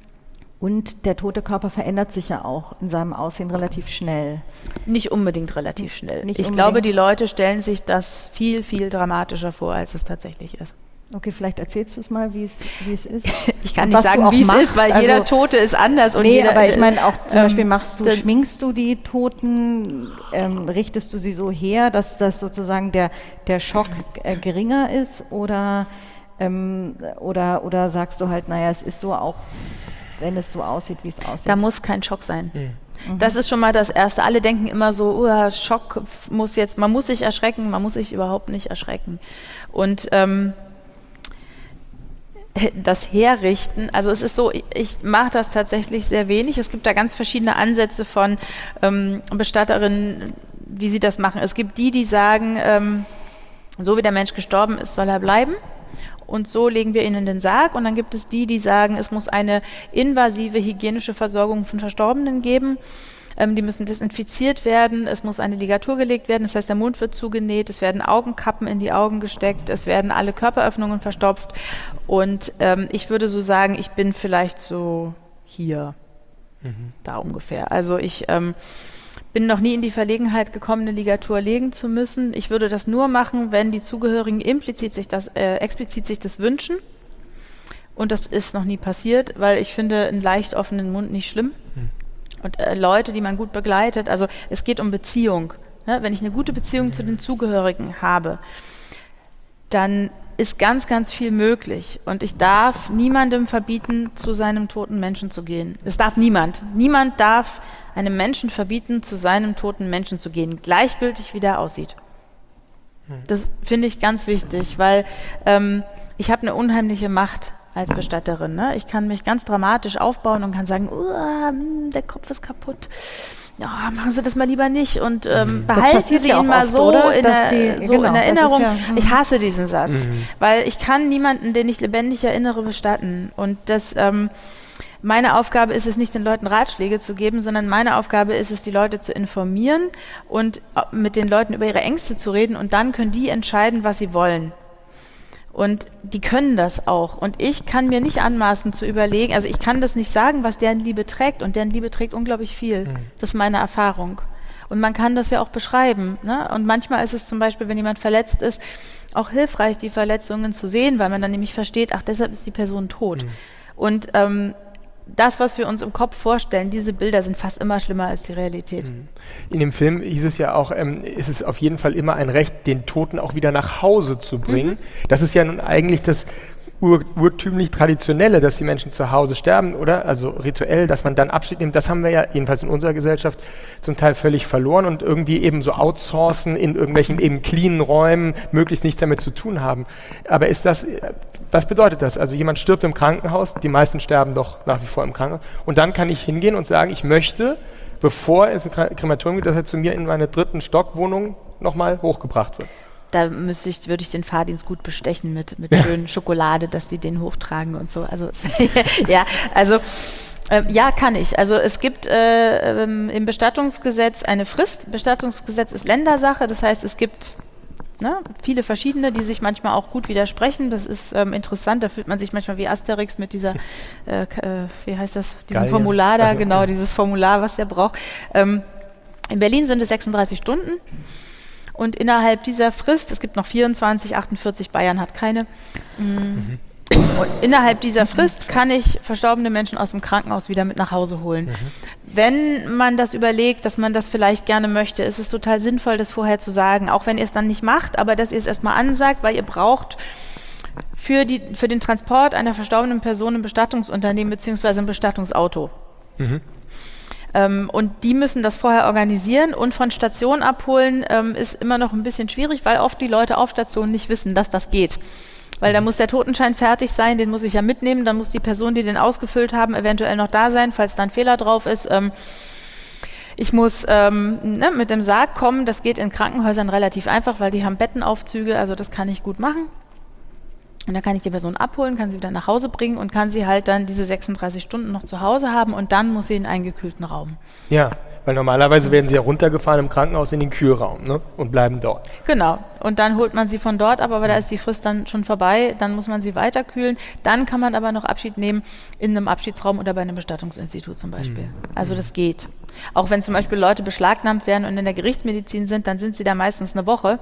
Und der tote Körper verändert sich ja auch in seinem Aussehen relativ schnell. Nicht unbedingt relativ schnell. Nicht ich unbedingt. glaube, die Leute stellen sich das viel, viel dramatischer vor, als es tatsächlich ist. Okay, vielleicht erzählst du es mal, wie es, wie es ist. Ich kann nicht sagen, wie es ist, weil also, jeder Tote ist anders. Und nee, jeder, aber ich meine auch zum ähm, Beispiel machst du, schminkst du die Toten, ähm, richtest du sie so her, dass das sozusagen der, der Schock äh, geringer ist oder, ähm, oder, oder sagst du halt, naja, es ist so auch, wenn es so aussieht, wie es aussieht. Da muss kein Schock sein. Mhm. Das ist schon mal das Erste. Alle denken immer so, oh, Schock muss jetzt, man muss sich erschrecken, man muss sich überhaupt nicht erschrecken. Und ähm, das Herrichten, also es ist so, ich, ich mache das tatsächlich sehr wenig. Es gibt da ganz verschiedene Ansätze von ähm, Bestatterinnen, wie sie das machen. Es gibt die, die sagen, ähm, so wie der Mensch gestorben ist, soll er bleiben. und so legen wir ihn in den Sarg. Und dann gibt es die, die sagen, es muss eine invasive hygienische Versorgung von Verstorbenen geben. Ähm, die müssen desinfiziert werden, es muss eine Ligatur gelegt werden, das heißt, der Mund wird zugenäht, es werden Augenkappen in die Augen gesteckt, es werden alle Körperöffnungen verstopft. Und ähm, ich würde so sagen, ich bin vielleicht so hier, mhm. da ungefähr. Also ich ähm, bin noch nie in die Verlegenheit gekommen, eine Ligatur legen zu müssen. Ich würde das nur machen, wenn die Zugehörigen implizit sich das, äh, explizit sich das wünschen. Und das ist noch nie passiert, weil ich finde einen leicht offenen Mund nicht schlimm. Mhm. Und äh, Leute, die man gut begleitet, also es geht um Beziehung. Ne? Wenn ich eine gute Beziehung mhm. zu den Zugehörigen habe, dann ist ganz, ganz viel möglich. Und ich darf niemandem verbieten, zu seinem toten Menschen zu gehen. Das darf niemand. Niemand darf einem Menschen verbieten, zu seinem toten Menschen zu gehen, gleichgültig wie der aussieht. Mhm. Das finde ich ganz wichtig, weil ähm, ich habe eine unheimliche Macht als Bestatterin. Ne? Ich kann mich ganz dramatisch aufbauen und kann sagen, der Kopf ist kaputt. Ja, machen Sie das mal lieber nicht und ähm, behalten Sie ihn mal so, oft, in, der, die, so genau, in Erinnerung. Ja, ich hasse diesen Satz, mhm. weil ich kann niemanden, den ich lebendig erinnere, bestatten. Und das, ähm, meine Aufgabe ist es nicht, den Leuten Ratschläge zu geben, sondern meine Aufgabe ist es, die Leute zu informieren und mit den Leuten über ihre Ängste zu reden und dann können die entscheiden, was sie wollen. Und die können das auch. Und ich kann mir nicht anmaßen zu überlegen, also ich kann das nicht sagen, was deren Liebe trägt. Und deren Liebe trägt unglaublich viel. Mhm. Das ist meine Erfahrung. Und man kann das ja auch beschreiben. Ne? Und manchmal ist es zum Beispiel, wenn jemand verletzt ist, auch hilfreich, die Verletzungen zu sehen, weil man dann nämlich versteht, ach, deshalb ist die Person tot. Mhm. Und ähm, das, was wir uns im Kopf vorstellen, diese Bilder sind fast immer schlimmer als die Realität. In dem Film hieß es ja auch, ähm, ist es auf jeden Fall immer ein Recht, den Toten auch wieder nach Hause zu bringen. Mhm. Das ist ja nun eigentlich das ur urtümlich Traditionelle, dass die Menschen zu Hause sterben, oder? Also rituell, dass man dann Abschied nimmt, das haben wir ja jedenfalls in unserer Gesellschaft zum Teil völlig verloren und irgendwie eben so outsourcen in irgendwelchen eben cleanen Räumen, möglichst nichts damit zu tun haben. Aber ist das, was bedeutet das? Also jemand stirbt im Krankenhaus, die meisten sterben doch nach wie vor im Krankenhaus und dann kann ich hingehen und sagen, ich möchte, bevor es ein Krematorium geht, dass er zu mir in meine dritten Stockwohnung nochmal hochgebracht wird. Da müsste ich, würde ich den Fahrdienst gut bestechen mit, mit ja. schönen Schokolade, dass die den hochtragen und so. Also ja, also äh, ja, kann ich. Also es gibt äh, im Bestattungsgesetz eine Frist. Bestattungsgesetz ist Ländersache, das heißt, es gibt ne, viele verschiedene, die sich manchmal auch gut widersprechen. Das ist ähm, interessant, da fühlt man sich manchmal wie Asterix mit dieser, äh, äh, wie heißt das, diesem Gallier. Formular da, also, genau, ja. dieses Formular, was der braucht. Ähm, in Berlin sind es sechsunddreißig Stunden. Und innerhalb dieser Frist, es gibt noch vierundzwanzig, achtundvierzig, Bayern hat keine, mhm. und innerhalb dieser Frist kann ich verstorbene Menschen aus dem Krankenhaus wieder mit nach Hause holen. Mhm. Wenn man das überlegt, dass man das vielleicht gerne möchte, ist es total sinnvoll, das vorher zu sagen, auch wenn ihr es dann nicht macht, aber dass ihr es erstmal ansagt, weil ihr braucht für, die, für den Transport einer verstorbenen Person ein Bestattungsunternehmen bzw. ein Bestattungsauto. Mhm. Ähm, und die müssen das vorher organisieren und von Station abholen ähm, ist immer noch ein bisschen schwierig, weil oft die Leute auf Stationen nicht wissen, dass das geht. Weil da muss der Totenschein fertig sein, den muss ich ja mitnehmen, dann muss die Person, die den ausgefüllt haben, eventuell noch da sein, falls da ein Fehler drauf ist. Ähm, ich muss ähm, ne, mit dem Sarg kommen, das geht in Krankenhäusern relativ einfach, weil die haben Bettenaufzüge, also das kann ich gut machen. Und dann kann ich die Person abholen, kann sie wieder nach Hause bringen und kann sie halt dann diese sechsunddreißig Stunden noch zu Hause haben und dann muss sie in einen gekühlten Raum. Ja, weil normalerweise werden sie ja runtergefahren im Krankenhaus in den Kühlraum, ne? Und bleiben dort. Genau, und dann holt man sie von dort ab, aber da ist die Frist dann schon vorbei, dann muss man sie weiterkühlen. Dann kann man aber noch Abschied nehmen in einem Abschiedsraum oder bei einem Bestattungsinstitut zum Beispiel. Mhm. Also das geht. Auch wenn zum Beispiel Leute beschlagnahmt werden und in der Gerichtsmedizin sind, dann sind sie da meistens eine Woche.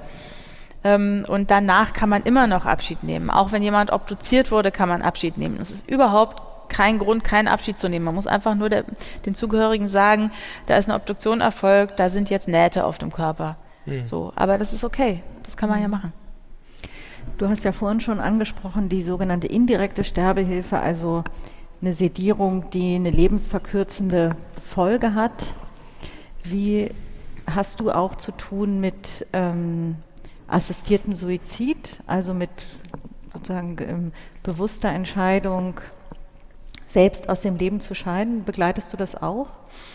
Und danach kann man immer noch Abschied nehmen. Auch wenn jemand obduziert wurde, kann man Abschied nehmen. Es ist überhaupt kein Grund, keinen Abschied zu nehmen. Man muss einfach nur der, den Zugehörigen sagen, da ist eine Obduktion erfolgt, da sind jetzt Nähte auf dem Körper. Mhm. So, aber das ist okay, das kann man ja machen. Du hast ja vorhin schon angesprochen, die sogenannte indirekte Sterbehilfe, also eine Sedierung, die eine lebensverkürzende Folge hat. Wie hast du auch zu tun mit ähm, assistierten Suizid, also mit sozusagen ähm, bewusster Entscheidung, selbst aus dem Leben zu scheiden? Begleitest du das auch?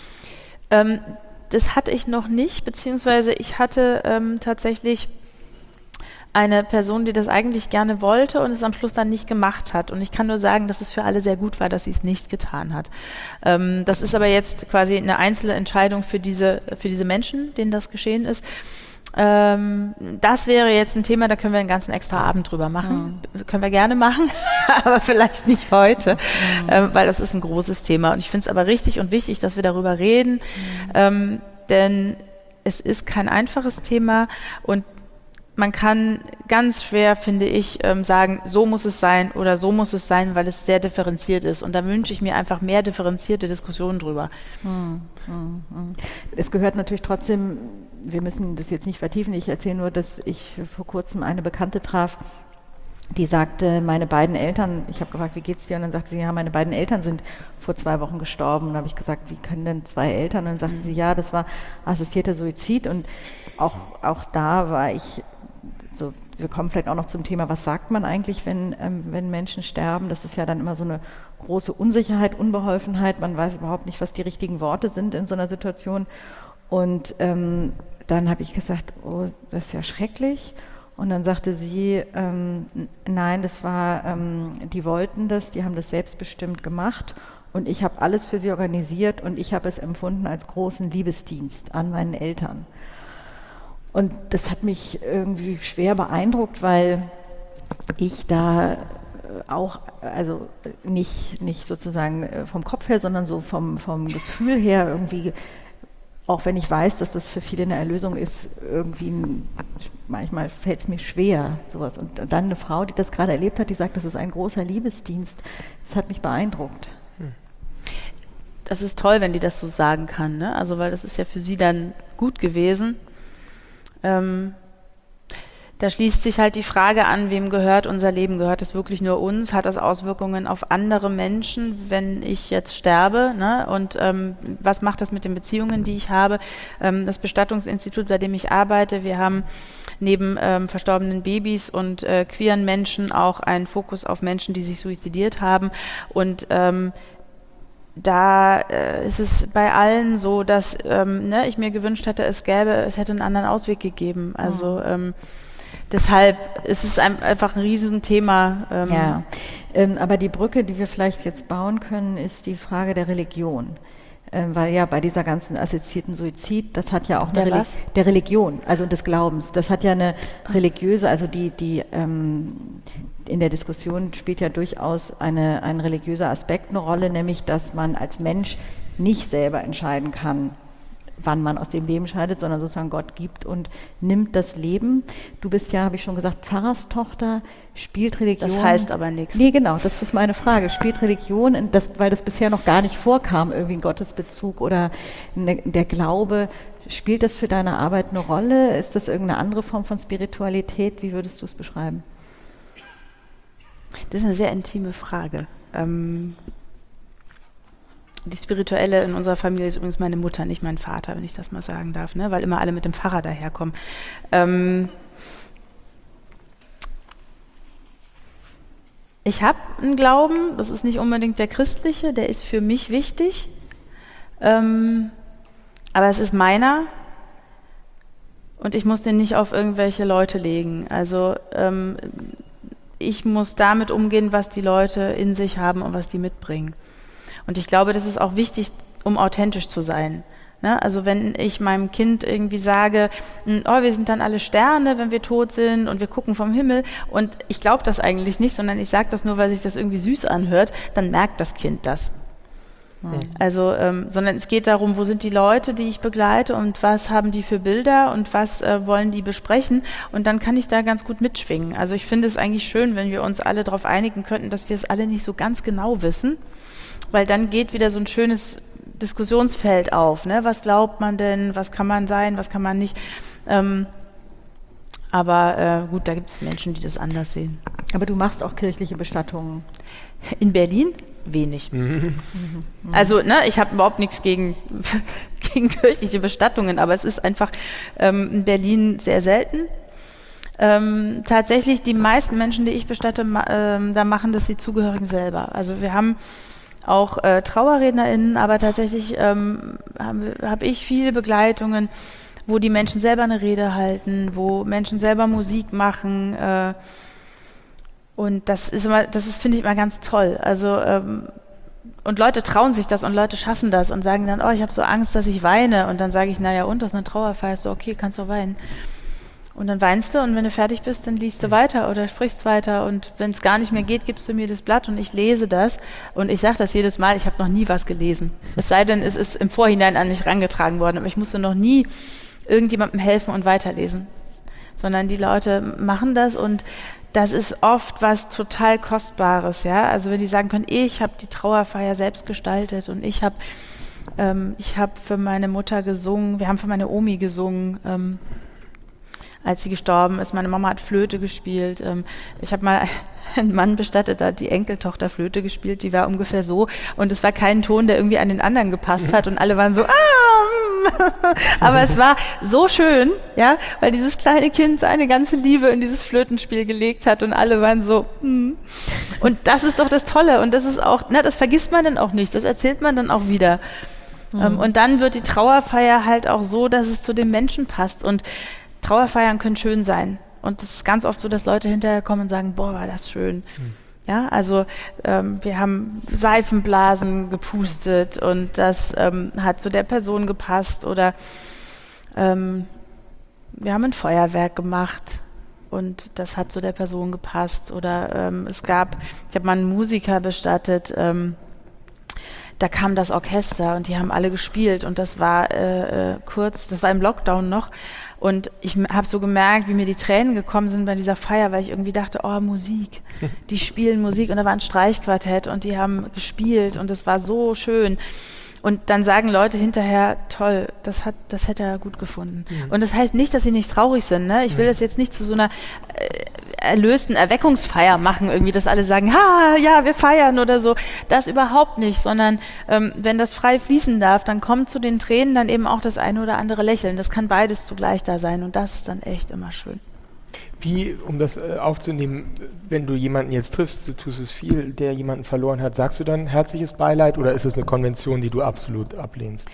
Ähm, das hatte ich noch nicht, beziehungsweise ich hatte ähm, tatsächlich eine Person, die das eigentlich gerne wollte und es am Schluss dann nicht gemacht hat. Und ich kann nur sagen, dass es für alle sehr gut war, dass sie es nicht getan hat. Ähm, das ist aber jetzt quasi eine einzelne Entscheidung für diese, für diese Menschen, denen das geschehen ist. Ähm, das wäre jetzt ein Thema, da können wir einen ganzen extra Abend drüber machen. Mhm. Können wir gerne machen, aber vielleicht nicht heute, mhm. ähm, weil das ist ein großes Thema. Und ich finde es aber richtig und wichtig, dass wir darüber reden, mhm. ähm, denn es ist kein einfaches Thema und man kann ganz schwer, finde ich, ähm, sagen, so muss es sein oder so muss es sein, weil es sehr differenziert ist. Und da wünsche ich mir einfach mehr differenzierte Diskussionen drüber. Hm, hm, hm. Es gehört natürlich trotzdem, wir müssen das jetzt nicht vertiefen, ich erzähle nur, dass ich vor kurzem eine Bekannte traf, die sagte, meine beiden Eltern, ich habe gefragt, wie geht's dir? Und dann sagte sie, ja, meine beiden Eltern sind vor zwei Wochen gestorben. Und dann habe ich gesagt, wie können denn zwei Eltern? Und dann sagte mhm. sie, ja, das war assistierter Suizid. Und auch, auch da war ich, so, wir kommen vielleicht auch noch zum Thema, was sagt man eigentlich, wenn, ähm, wenn Menschen sterben? Das ist ja dann immer so eine große Unsicherheit, Unbeholfenheit. Man weiß überhaupt nicht, was die richtigen Worte sind in so einer Situation. Und ähm, dann habe ich gesagt, oh, das ist ja schrecklich. Und dann sagte sie, ähm, nein, das war, ähm, die wollten das, die haben das selbstbestimmt gemacht und ich habe alles für sie organisiert und ich habe es empfunden als großen Liebesdienst an meinen Eltern. Und das hat mich irgendwie schwer beeindruckt, weil ich da auch, also nicht, nicht sozusagen vom Kopf her, sondern so vom, vom Gefühl her irgendwie, auch wenn ich weiß, dass das für viele eine Erlösung ist, irgendwie ein, manchmal fällt es mir schwer, sowas. Und dann eine Frau, die das gerade erlebt hat, die sagt, das ist ein großer Liebesdienst, das hat mich beeindruckt. Das ist toll, wenn die das so sagen kann, ne? Also weil das ist ja für sie dann gut gewesen. Ähm, da schließt sich halt die Frage an, wem gehört unser Leben? Gehört es wirklich nur uns? Hat das Auswirkungen auf andere Menschen, wenn ich jetzt sterbe? Ne? Und ähm, was macht das mit den Beziehungen, die ich habe? Ähm, das Bestattungsinstitut, bei dem ich arbeite, wir haben neben ähm, verstorbenen Babys und äh, queeren Menschen auch einen Fokus auf Menschen, die sich suizidiert haben. Und ähm, da äh, ist es bei allen so, dass ähm, ne, ich mir gewünscht hätte, es gäbe, es hätte einen anderen Ausweg gegeben. Also ähm, deshalb ist es ein, einfach ein Riesenthema. Ähm. Ja, ähm, aber die Brücke, die wir vielleicht jetzt bauen können, ist die Frage der Religion. Ähm, weil ja bei dieser ganzen assistierten Suizid, das hat ja auch eine der, Reli- der Religion, also des Glaubens, das hat ja eine religiöse, also die, die ähm, in der Diskussion spielt ja durchaus eine, ein religiöser Aspekt eine Rolle, nämlich dass man als Mensch nicht selber entscheiden kann, wann man aus dem Leben scheidet, sondern sozusagen Gott gibt und nimmt das Leben. Du bist ja, habe ich schon gesagt, Pfarrerstochter, spielt Religion... Das heißt aber nichts. Nee, genau, das ist meine Frage. Spielt Religion, das, weil das bisher noch gar nicht vorkam, irgendwie ein Gottesbezug oder ne, der Glaube, spielt das für deine Arbeit eine Rolle? Ist das irgendeine andere Form von Spiritualität? Wie würdest du es beschreiben? Das ist eine sehr intime Frage. Ähm Die Spirituelle in unserer Familie ist übrigens meine Mutter, nicht mein Vater, wenn ich das mal sagen darf, ne? Weil immer alle mit dem Pfarrer daherkommen. Ähm ich habe einen Glauben, das ist nicht unbedingt der christliche, der ist für mich wichtig, ähm aber es ist meiner und ich muss den nicht auf irgendwelche Leute legen. Also ähm ich muss damit umgehen, was die Leute in sich haben und was die mitbringen. Und ich glaube, das ist auch wichtig, um authentisch zu sein. Ne? Also wenn ich meinem Kind irgendwie sage, oh, wir sind dann alle Sterne, wenn wir tot sind und wir gucken vom Himmel und ich glaube das eigentlich nicht, sondern ich sage das nur, weil sich das irgendwie süß anhört, dann merkt das Kind das. Mhm. Also, ähm, sondern es geht darum, wo sind die Leute, die ich begleite und was haben die für Bilder und was äh, wollen die besprechen und dann kann ich da ganz gut mitschwingen. Also ich finde es eigentlich schön, wenn wir uns alle darauf einigen könnten, dass wir es alle nicht so ganz genau wissen, weil dann geht wieder so ein schönes Diskussionsfeld auf. Ne? Was glaubt man denn, was kann man sein, was kann man nicht? Ähm, aber äh, gut, da gibt es Menschen, die das anders sehen. Aber du machst auch kirchliche Bestattungen? In Berlin? Wenig. Mhm. Mhm. Also ne, ich habe überhaupt nichts gegen, gegen kirchliche Bestattungen, aber es ist einfach ähm, in Berlin sehr selten. Ähm, tatsächlich, die meisten Menschen, die ich bestatte, ma- ähm, da machen das die Zugehörigen selber. Also wir haben auch äh, TrauerrednerInnen, aber tatsächlich ähm, habe hab ich viele Begleitungen, wo die Menschen selber eine Rede halten, wo Menschen selber Musik machen. Äh, und das ist immer, das ist, finde ich, immer ganz toll. Also ähm, und Leute trauen sich das und Leute schaffen das und sagen dann, oh, ich habe so Angst, dass ich weine. Und dann sage ich, naja, und das ist eine Trauerfeier. So, okay, kannst du weinen. Und dann weinst du und wenn du fertig bist, dann liest du weiter oder sprichst weiter. Und wenn es gar nicht mehr geht, gibst du mir das Blatt und ich lese das. Und ich sage das jedes Mal, ich habe noch nie was gelesen. Es sei denn, es ist im Vorhinein an mich herangetragen worden. Aber ich musste noch nie irgendjemandem helfen und weiterlesen. Sondern die Leute machen das und das ist oft was total Kostbares. Ja? Also wenn die sagen können, ich habe die Trauerfeier selbst gestaltet und ich habe ähm, ich hab für meine Mutter gesungen, wir haben für meine Omi gesungen, ähm, als sie gestorben ist. Meine Mama hat Flöte gespielt. Ich habe mal einen Mann bestattet, da hat die Enkeltochter Flöte gespielt, die war ungefähr so und es war kein Ton, der irgendwie an den anderen gepasst hat und alle waren so, ah! Aber es war so schön, ja, weil dieses kleine Kind seine ganze Liebe in dieses Flötenspiel gelegt hat und alle waren so, hm. Und das ist doch das Tolle und das ist auch, na, das vergisst man dann auch nicht, das erzählt man dann auch wieder. Mhm. Und dann wird die Trauerfeier halt auch so, dass es zu dem Menschen passt und Trauerfeiern können schön sein und es ist ganz oft so, dass Leute hinterher kommen und sagen, boah, war das schön. Mhm. Ja, also ähm, wir haben Seifenblasen gepustet und das ähm, hat zu der Person gepasst oder ähm, wir haben ein Feuerwerk gemacht und das hat zu der Person gepasst oder ähm, es gab, ich habe mal einen Musiker bestattet, ähm, da kam das Orchester und die haben alle gespielt und das war äh, äh, kurz, das war im Lockdown noch. Und ich habe so gemerkt, wie mir die Tränen gekommen sind bei dieser Feier, weil ich irgendwie dachte, oh, Musik, die spielen Musik und da war ein Streichquartett und die haben gespielt und es war so schön. Und dann sagen Leute hinterher, toll, das hat, das hätte er gut gefunden. Mhm. Und das heißt nicht, dass sie nicht traurig sind. Ne? Ich will mhm. das jetzt nicht zu so einer äh, erlösten Erweckungsfeier machen, irgendwie, dass alle sagen, ha, ja, wir feiern oder so. Das überhaupt nicht, sondern ähm, wenn das frei fließen darf, dann kommt zu den Tränen dann eben auch das eine oder andere Lächeln. Das kann beides zugleich da sein und das ist dann echt immer schön. Wie, um das äh, aufzunehmen, wenn du jemanden jetzt triffst, du tust es viel, der jemanden verloren hat, sagst du dann herzliches Beileid oder ist es eine Konvention, die du absolut ablehnst?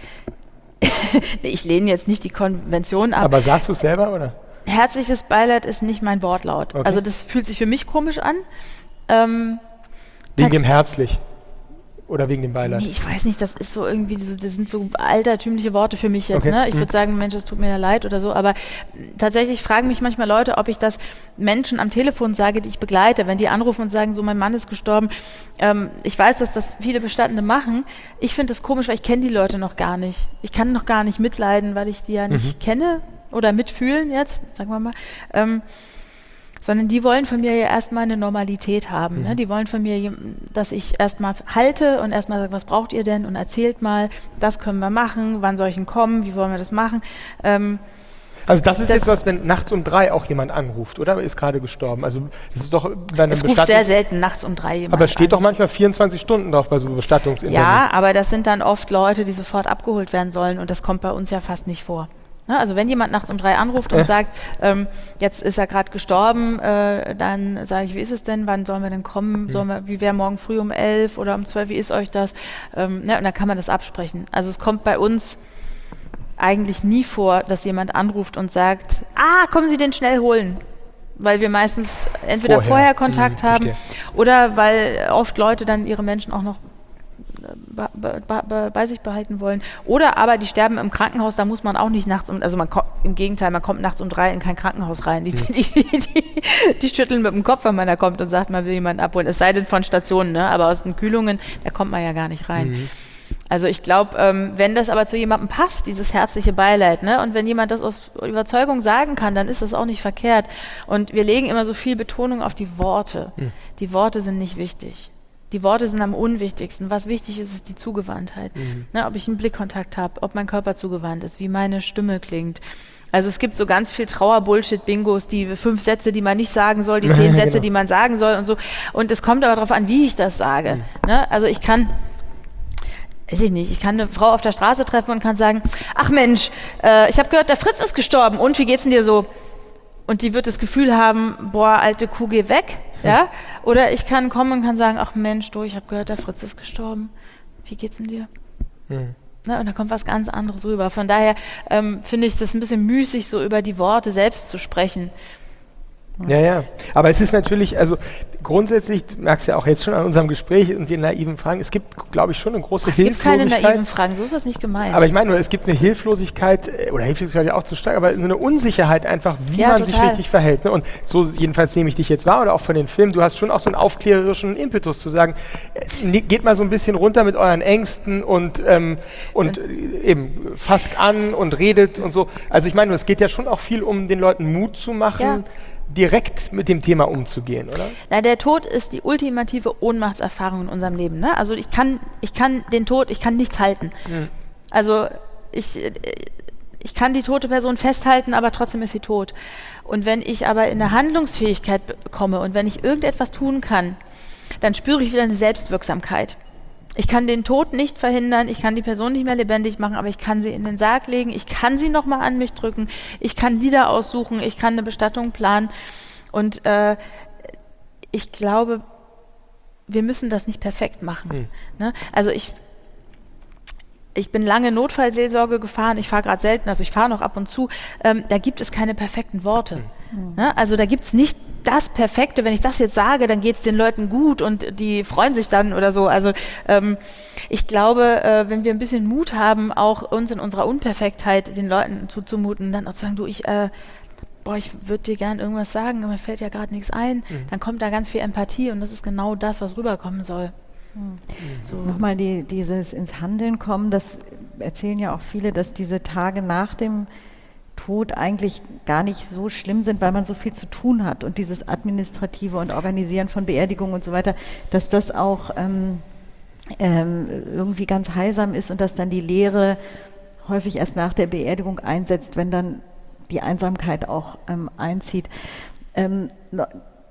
Ich lehne jetzt nicht die Konvention ab. Aber sagst du es selber, oder? Herzliches Beileid ist nicht mein Wortlaut. Okay. Also das fühlt sich für mich komisch an. Ähm, wegen dem herzlich oder wegen dem Beileid? Nee, ich weiß nicht, das ist so irgendwie, das sind so altertümliche Worte für mich jetzt. Okay. Ne? Ich mhm. würde sagen, Mensch, es tut mir ja leid oder so, aber tatsächlich fragen mich manchmal Leute, ob ich das Menschen am Telefon sage, die ich begleite, wenn die anrufen und sagen, so, mein Mann ist gestorben. Ähm, ich weiß, dass das viele Bestattende machen. Ich finde das komisch, weil ich kenne die Leute noch gar nicht. Ich kann noch gar nicht mitleiden, weil ich die ja nicht mhm. kenne oder mitfühlen jetzt, sagen wir mal. Ähm, sondern die wollen von mir ja erstmal eine Normalität haben. Mhm. Ne? Die wollen von mir, dass ich erstmal halte und erstmal sage, was braucht ihr denn? Und erzählt mal, das können wir machen, wann soll ich denn kommen, wie wollen wir das machen? Ähm, also das ist das jetzt was, wenn nachts um drei auch jemand anruft, oder? Ist gerade gestorben. Also das ist doch bei einem Es ruft sehr selten nachts um drei jemand Aber es steht an. doch manchmal vierundzwanzig Stunden drauf bei so Bestattungsinterviews. Ja, aber das sind dann oft Leute, die sofort abgeholt werden sollen und das kommt bei uns ja fast nicht vor. Also wenn jemand nachts um drei anruft und äh. sagt, ähm, jetzt ist er gerade gestorben, äh, dann sage ich, wie ist es denn, wann sollen wir denn kommen, sollen wir, wie wäre morgen früh um elf oder um zwölf, wie ist euch das? Ähm, ja, und dann kann man das absprechen. Also es kommt bei uns eigentlich nie vor, dass jemand anruft und sagt, ah, kommen Sie den schnell holen. Weil wir meistens entweder vorher, vorher Kontakt hm, haben oder weil oft Leute dann ihre Menschen auch noch Be, be, be, bei sich behalten wollen. Oder aber die sterben im Krankenhaus, da muss man auch nicht nachts um, also man kommt, im Gegenteil, man kommt nachts um drei in kein Krankenhaus rein. Die, die, die, die schütteln mit dem Kopf, wenn man da kommt und sagt, man will jemanden abholen. Es sei denn von Stationen, ne? Aber aus den Kühlungen, da kommt man ja gar nicht rein. Mhm. Also ich glaube, ähm, wenn das aber zu jemandem passt, dieses herzliche Beileid, ne? Und wenn jemand das aus Überzeugung sagen kann, dann ist das auch nicht verkehrt. Und wir legen immer so viel Betonung auf die Worte. Mhm. Die Worte sind nicht wichtig. Die Worte sind am unwichtigsten. Was wichtig ist, ist die Zugewandtheit. Mhm. Ne, ob ich einen Blickkontakt habe, ob mein Körper zugewandt ist, wie meine Stimme klingt. Also es gibt so ganz viel Trauer-Bullshit-Bingos, die fünf Sätze, die man nicht sagen soll, die zehn Sätze, genau. die man sagen soll und so. Und es kommt aber darauf an, wie ich das sage. Mhm. Ne? Also ich kann, weiß ich nicht, ich kann eine Frau auf der Straße treffen und kann sagen, ach Mensch, äh, ich habe gehört, der Fritz ist gestorben und wie geht's denn dir so? Und die wird das Gefühl haben, boah, alte Kuh, geh weg. Ja? Oder ich kann kommen und kann sagen, ach Mensch, du, ich habe gehört, der Fritz ist gestorben. Wie geht's denn dir? Mhm. Ne, und da kommt was ganz anderes rüber. Von daher ähm, finde ich das ein bisschen müßig, so über die Worte selbst zu sprechen. Ja, ja. Aber es ist natürlich, also grundsätzlich, du merkst ja auch jetzt schon an unserem Gespräch und den naiven Fragen, es gibt, glaube ich, schon eine große Es gibt keine Hilflosigkeit. naiven Fragen, so ist das nicht gemeint. Aber ich meine nur, es gibt eine Hilflosigkeit, äh, oder Hilflosigkeit ja auch zu stark, aber so eine Unsicherheit einfach, wie Ja, man sich total. richtig verhält. Ne? Und so jedenfalls nehme ich dich jetzt wahr oder auch von den Filmen, du hast schon auch so einen aufklärerischen Impetus zu sagen, äh, ne- geht mal so ein bisschen runter mit euren Ängsten und, ähm, und äh, eben fasst an und redet und so. Also ich meine nur, es geht ja schon auch viel um den Leuten Mut zu machen, Ja. direkt mit dem Thema umzugehen, oder? Na, der Tod ist die ultimative Ohnmachtserfahrung in unserem Leben. Ne? Also ich kann, ich kann den Tod, ich kann nichts halten. Mhm. Also ich, äh, ich kann die tote Person festhalten, aber trotzdem ist sie tot. Und wenn ich aber in eine Handlungsfähigkeit be- komme und wenn ich irgendetwas tun kann, dann spüre ich wieder eine Selbstwirksamkeit. Ich kann den Tod nicht verhindern, ich kann die Person nicht mehr lebendig machen, aber ich kann sie in den Sarg legen, ich kann sie nochmal an mich drücken, ich kann Lieder aussuchen, ich kann eine Bestattung planen. Und äh, ich glaube, wir müssen das nicht perfekt machen. Hm. Ne? Also ich, ich bin lange Notfallseelsorge gefahren, ich fahre gerade selten, also ich fahre noch ab und zu, ähm, da gibt es keine perfekten Worte. Hm. Ne? Also da gibt es nicht das Perfekte, wenn ich das jetzt sage, dann geht es den Leuten gut und die freuen sich dann oder so. Also ähm, ich glaube, äh, wenn wir ein bisschen Mut haben, auch uns in unserer Unperfektheit den Leuten zuzumuten, dann auch zu sagen, du, ich, äh, boah, ich würde dir gern irgendwas sagen, aber mir fällt ja gerade nichts ein, Mhm. dann kommt da ganz viel Empathie und das ist genau das, was rüberkommen soll. So. Nochmal die, dieses ins Handeln kommen, das erzählen ja auch viele, dass diese Tage nach dem Tod eigentlich gar nicht so schlimm sind, weil man so viel zu tun hat und dieses Administrative und Organisieren von Beerdigungen und so weiter, dass das auch ähm, ähm, irgendwie ganz heilsam ist und dass dann die Leere häufig erst nach der Beerdigung einsetzt, wenn dann die Einsamkeit auch ähm, einzieht. Ähm, no,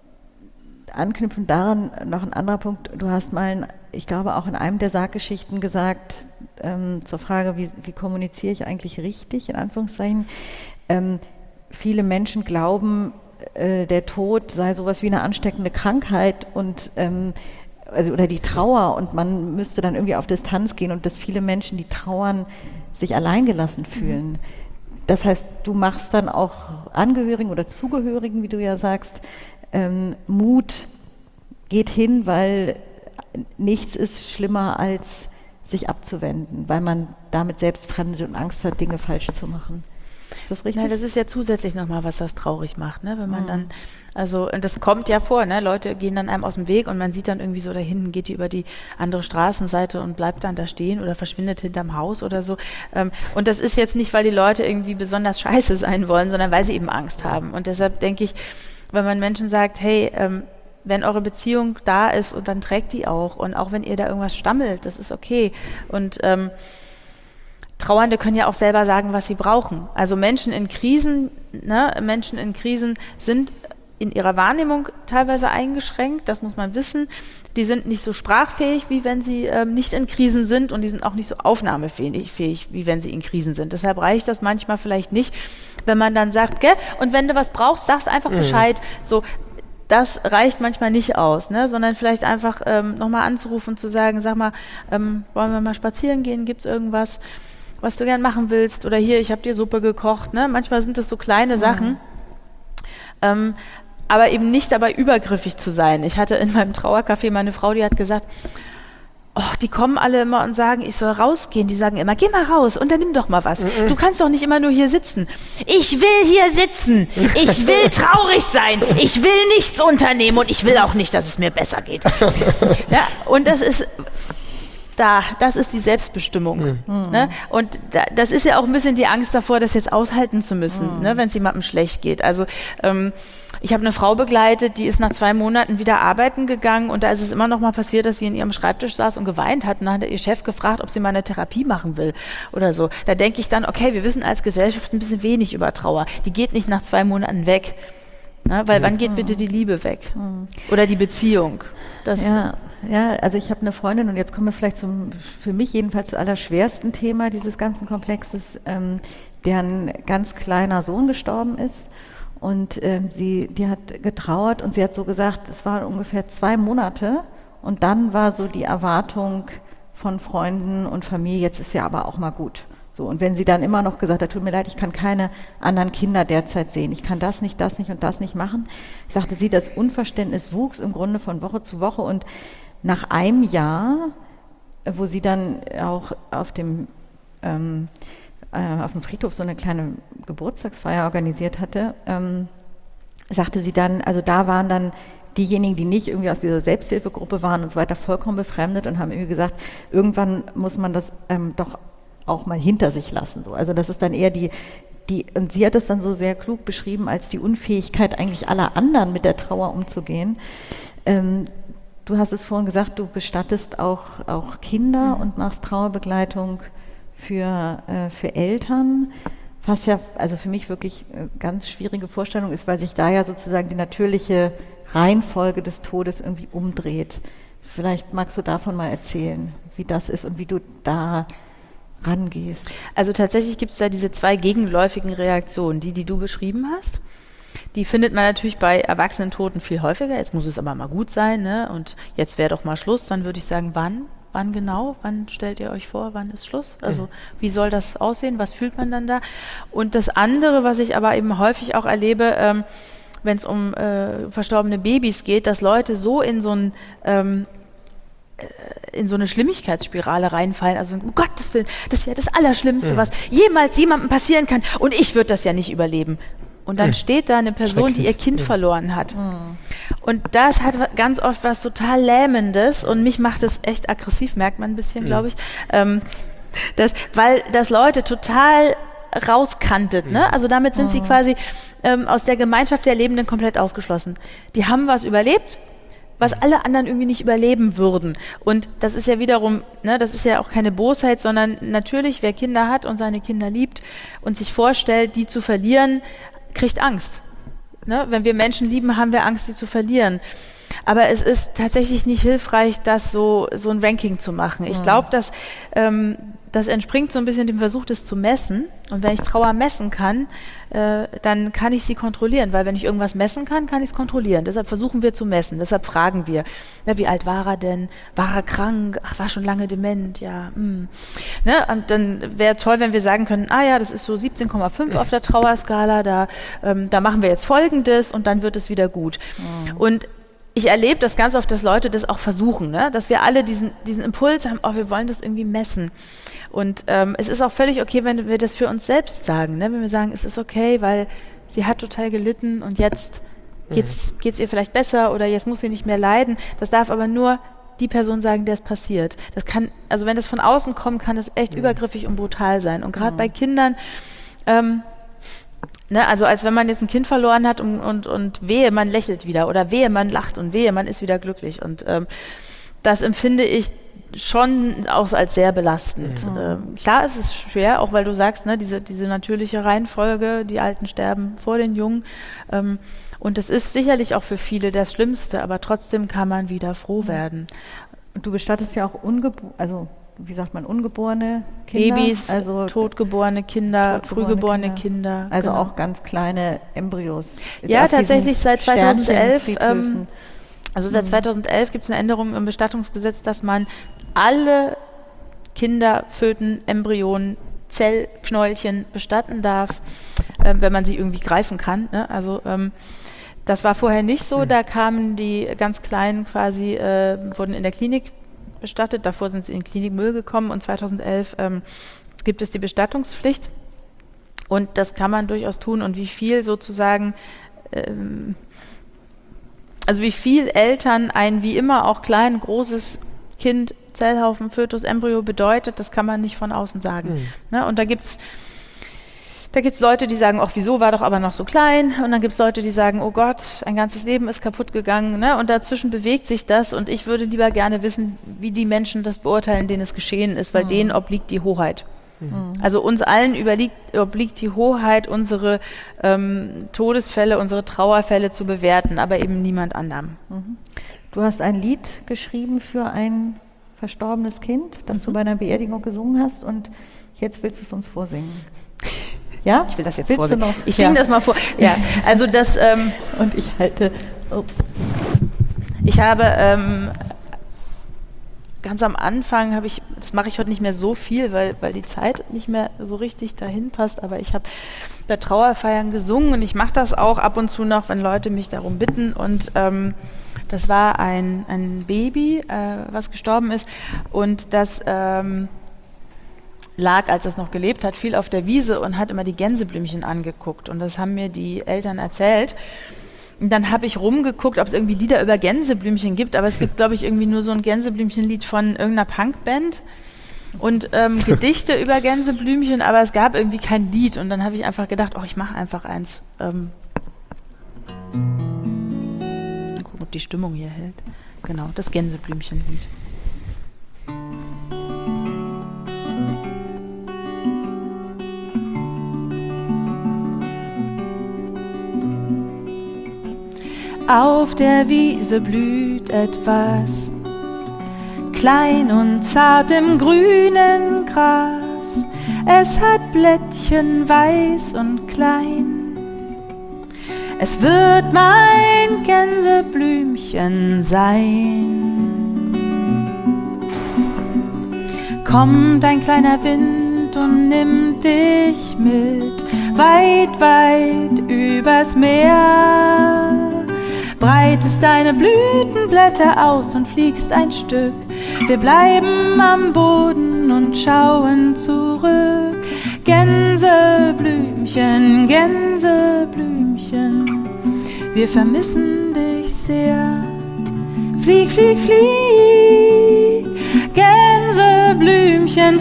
anknüpfend daran noch ein anderer Punkt. Du hast mal, ich glaube auch in einem der Sarggeschichten gesagt, ähm, zur Frage, wie, wie kommuniziere ich eigentlich richtig, in Anführungszeichen. Ähm, viele Menschen glauben, äh, der Tod sei sowas wie eine ansteckende Krankheit und ähm, also, oder die Trauer und man müsste dann irgendwie auf Distanz gehen und dass viele Menschen, die trauern, sich alleingelassen fühlen. Mhm. Das heißt, du machst dann auch Angehörigen oder Zugehörigen, wie du ja sagst, ähm, Mut, geht hin, weil nichts ist schlimmer als sich abzuwenden, weil man damit selbst fremdet und Angst hat, Dinge falsch zu machen. Ist das richtig? Ja, das ist ja zusätzlich nochmal, was das traurig macht, ne? Wenn man Mhm. dann, also, und das kommt ja vor, ne? Leute gehen dann einem aus dem Weg und man sieht dann irgendwie so, da hinten geht die über die andere Straßenseite und bleibt dann da stehen oder verschwindet hinterm Haus oder so. Ähm, und das ist jetzt nicht, weil die Leute irgendwie besonders scheiße sein wollen, sondern weil sie eben Angst haben. Und deshalb denke ich, wenn man Menschen sagt, hey, ähm, wenn eure Beziehung da ist und dann trägt die auch und auch wenn ihr da irgendwas stammelt, das ist okay. Und ähm, Trauernde können ja auch selber sagen, was sie brauchen. Also Menschen in Krisen, ne, Menschen in Krisen sind in ihrer Wahrnehmung teilweise eingeschränkt, das muss man wissen. Die sind nicht so sprachfähig, wie wenn sie ähm, nicht in Krisen sind und die sind auch nicht so aufnahmefähig, fähig, wie wenn sie in Krisen sind. Deshalb reicht das manchmal vielleicht nicht, wenn man dann sagt, gell, und wenn du was brauchst, sag's einfach Mhm. Bescheid. So, das reicht manchmal nicht aus, ne? Sondern vielleicht einfach ähm, nochmal anzurufen und zu sagen, sag mal, ähm, wollen wir mal spazieren gehen, gibt's irgendwas, was du gern machen willst? Oder hier, ich habe dir Suppe gekocht. Ne? Manchmal sind das so kleine Sachen, ähm, aber eben nicht dabei übergriffig zu sein. Ich hatte in meinem Trauercafé meine Frau, die hat gesagt, oh, die kommen alle immer und sagen, ich soll rausgehen. Die sagen immer, geh mal raus, unternimm doch mal was. Du kannst doch nicht immer nur hier sitzen. Ich will hier sitzen. Ich will traurig sein. Ich will nichts unternehmen und ich will auch nicht, dass es mir besser geht. Ja, und das ist da, das ist die Selbstbestimmung. Mhm. Ne? Und da, das ist ja auch ein bisschen die Angst davor, das jetzt aushalten zu müssen, mhm. ne, wenn es jemandem schlecht geht. Also ähm, ich habe eine Frau begleitet, die ist nach zwei Monaten wieder arbeiten gegangen und da ist es immer noch mal passiert, dass sie in ihrem Schreibtisch saß und geweint hat und dann hat ihr Chef gefragt, ob sie mal eine Therapie machen will oder so. Da denke ich dann, okay, wir wissen als Gesellschaft ein bisschen wenig über Trauer. Die geht nicht nach zwei Monaten weg. Na, weil mhm. wann geht bitte die Liebe weg? Mhm. Oder die Beziehung? Das ja, ja, also ich habe eine Freundin und jetzt kommen wir vielleicht zum, für mich jedenfalls zum allerschwersten Thema dieses ganzen Komplexes, ähm, deren ganz kleiner Sohn gestorben ist und ähm, sie, die hat getrauert und sie hat so gesagt, es waren ungefähr zwei Monate und dann war so die Erwartung, von Freunden und Familie, jetzt ist ja aber auch mal gut. So, und wenn sie dann immer noch gesagt hat, tut mir leid, ich kann keine anderen Kinder derzeit sehen, ich kann das nicht, das nicht und das nicht machen, sagte sie, das Unverständnis wuchs im Grunde von Woche zu Woche und nach einem Jahr, wo sie dann auch auf dem, ähm, äh, auf dem Friedhof so eine kleine Geburtstagsfeier organisiert hatte, ähm, sagte sie dann, also da waren dann diejenigen, die nicht irgendwie aus dieser Selbsthilfegruppe waren und so weiter, vollkommen befremdet und haben irgendwie gesagt, irgendwann muss man das ähm, doch auch mal hinter sich lassen. So. Also das ist dann eher die, die, und sie hat es dann so sehr klug beschrieben, als die Unfähigkeit eigentlich aller anderen mit der Trauer umzugehen. Ähm, du hast es vorhin gesagt, du bestattest auch, auch Kinder und machst Trauerbegleitung für, äh, für Eltern, was ja also für mich wirklich eine ganz schwierige Vorstellung ist, weil sich da ja sozusagen die natürliche Reihenfolge des Todes irgendwie umdreht. Vielleicht magst du davon mal erzählen, wie das ist und wie du da rangehst. Also tatsächlich gibt es da diese zwei gegenläufigen Reaktionen, die, die du beschrieben hast. Die findet man natürlich bei erwachsenen Toten viel häufiger. Jetzt muss es aber mal gut sein, ne? Und jetzt wäre doch mal Schluss. Dann würde ich sagen, wann? Wann genau? Wann stellt ihr euch vor? Wann ist Schluss? Also wie soll das aussehen? Was fühlt man dann da? Und das andere, was ich aber eben häufig auch erlebe, ähm, wenn es um äh, verstorbene Babys geht, dass Leute so in so ein ähm, in so eine Schlimmigkeitsspirale reinfallen, also um Gottes Willen, das ist ja das Allerschlimmste, mhm. was jemals jemandem passieren kann und ich würde das ja nicht überleben. Und dann mhm. steht da eine Person, die ihr Kind mhm. verloren hat. Mhm. Und das hat ganz oft was total Lähmendes und mich macht es echt aggressiv, merkt man ein bisschen, mhm. glaube ich, ähm, das, weil das Leute total rauskantet. Mhm. Ne? Also damit sind mhm. sie quasi ähm, aus der Gemeinschaft der Lebenden komplett ausgeschlossen. Die haben was überlebt, was alle anderen irgendwie nicht überleben würden. Und das ist ja wiederum, ne, das ist ja auch keine Bosheit, sondern natürlich, wer Kinder hat und seine Kinder liebt und sich vorstellt, die zu verlieren, kriegt Angst. Ne? Wenn wir Menschen lieben, haben wir Angst, sie zu verlieren. Aber es ist tatsächlich nicht hilfreich, das so, so ein Ranking zu machen. Ich glaube, dass ähm, das entspringt so ein bisschen dem Versuch, das zu messen. Und wenn ich Trauer messen kann, äh, dann kann ich sie kontrollieren. Weil wenn ich irgendwas messen kann, kann ich es kontrollieren. Deshalb versuchen wir zu messen. Deshalb fragen wir, na, wie alt war er denn? War er krank? Ach, war schon lange dement? Ja. Mh. Ne? Und dann wäre toll, wenn wir sagen können, ah ja, das ist so siebzehn Komma fünf auf der Trauerskala. Da, ähm, da machen wir jetzt Folgendes und dann wird es wieder gut. Mhm. Und ich erlebe das ganz oft, dass Leute das auch versuchen, ne? Dass wir alle diesen, diesen Impuls haben, oh, wir wollen das irgendwie messen. Und ähm, es ist auch völlig okay, wenn wir das für uns selbst sagen, ne? Wenn wir sagen, es ist okay, weil sie hat total gelitten und jetzt geht's, geht's ihr vielleicht besser oder jetzt muss sie nicht mehr leiden. Das darf aber nur die Person sagen, der es passiert. Das kann, also wenn das von außen kommt, kann das echt mhm. übergriffig und brutal sein. Und gerade mhm. bei Kindern, ähm, Ne, also als wenn man jetzt ein Kind verloren hat und, und, und wehe, man lächelt wieder oder wehe, man lacht und wehe, man ist wieder glücklich. Und ähm, das empfinde ich schon auch als sehr belastend. Mhm. Ähm, klar ist es schwer, auch weil du sagst, ne, diese, diese natürliche Reihenfolge, die Alten sterben vor den Jungen. Ähm, und das ist sicherlich auch für viele das Schlimmste, aber trotzdem kann man wieder froh werden. Und du bestattest ja auch ungeboren, also wie sagt man, ungeborene Kinder? Babys, also totgeborene Kinder, totgeborene frühgeborene Kinder. Kinder also genau. auch ganz kleine Embryos. Ja, tatsächlich seit zweitausendelf. Ähm, also seit zweitausendelf gibt es eine Änderung im Bestattungsgesetz, dass man alle Kinder, Föten, Embryonen, Zellknäulchen bestatten darf, äh, wenn man sie irgendwie greifen kann. Ne? Also ähm, das war vorher nicht so. Mhm. Da kamen die ganz Kleinen quasi, äh, wurden in der Klinik bestattet, davor sind sie in den Klinikmüll gekommen und zweitausendelf ähm, gibt es die Bestattungspflicht und das kann man durchaus tun und wie viel sozusagen, ähm, also wie viel Eltern ein wie immer auch klein, großes Kind, Zellhaufen, Fötus, Embryo bedeutet, das kann man nicht von außen sagen. Mhm. Ne? Und da gibt es Da gibt es Leute, die sagen, ach, wieso, war doch aber noch so klein. Und dann gibt es Leute, die sagen, oh Gott, ein ganzes Leben ist kaputt gegangen. Ne? Und dazwischen bewegt sich das. Und ich würde lieber gerne wissen, wie die Menschen das beurteilen, denen es geschehen ist, weil mhm. denen obliegt die Hoheit. Mhm. Also uns allen überliegt, obliegt die Hoheit, unsere ähm, Todesfälle, unsere Trauerfälle zu bewerten, aber eben niemand anderem. Mhm. Du hast ein Lied geschrieben für ein verstorbenes Kind, das mhm. du bei einer Beerdigung gesungen hast. Und jetzt willst du es uns vorsingen. Ja? Ich will das jetzt Willst vorsingen. Du noch? Ich singe ja. das mal vor. Ja, also das... Ähm, und ich halte... Ups. Ich habe... Ähm, ganz am Anfang habe ich, das mache ich heute nicht mehr so viel, weil, weil die Zeit nicht mehr so richtig dahin passt, aber ich habe bei Trauerfeiern gesungen und ich mache das auch ab und zu noch, wenn Leute mich darum bitten und ähm, das war ein, ein Baby, äh, was gestorben ist und das ähm, lag, als es noch gelebt hat, viel auf der Wiese und hat immer die Gänseblümchen angeguckt und das haben mir die Eltern erzählt. Und dann habe ich rumgeguckt, ob es irgendwie Lieder über Gänseblümchen gibt, aber es gibt, glaube ich, irgendwie nur so ein Gänseblümchenlied von irgendeiner Punkband und ähm, Gedichte über Gänseblümchen, aber es gab irgendwie kein Lied und dann habe ich einfach gedacht, oh, ich mache einfach eins. Ähm Mal gucken, ob die Stimmung hier hält. Genau, das Gänseblümchenlied. Auf der Wiese blüht etwas, klein und zart im grünen Gras. Es hat Blättchen weiß und klein. Es wird mein Gänseblümchen sein. Kommt ein kleiner Wind und nimmt dich mit, weit, weit übers Meer. Breitest deine Blütenblätter aus und fliegst ein Stück. Wir bleiben am Boden und schauen zurück. Gänseblümchen, Gänseblümchen, wir vermissen dich sehr. Flieg, flieg, flieg, Gänseblümchen,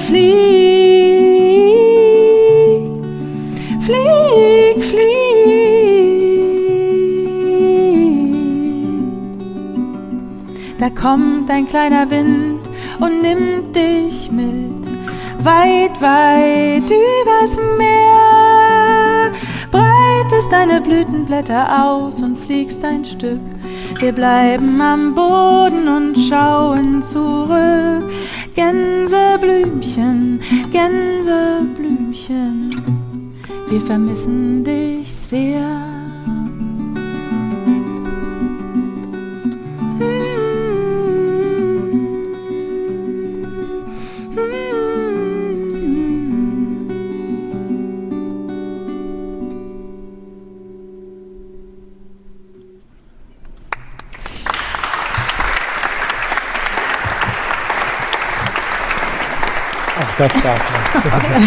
flieg. Flieg, flieg. Da kommt ein kleiner Wind und nimmt dich mit, weit, weit übers Meer. Breitest deine Blütenblätter aus und fliegst ein Stück. Wir bleiben am Boden und schauen zurück. Gänseblümchen, Gänseblümchen, wir vermissen dich sehr. Das darf man.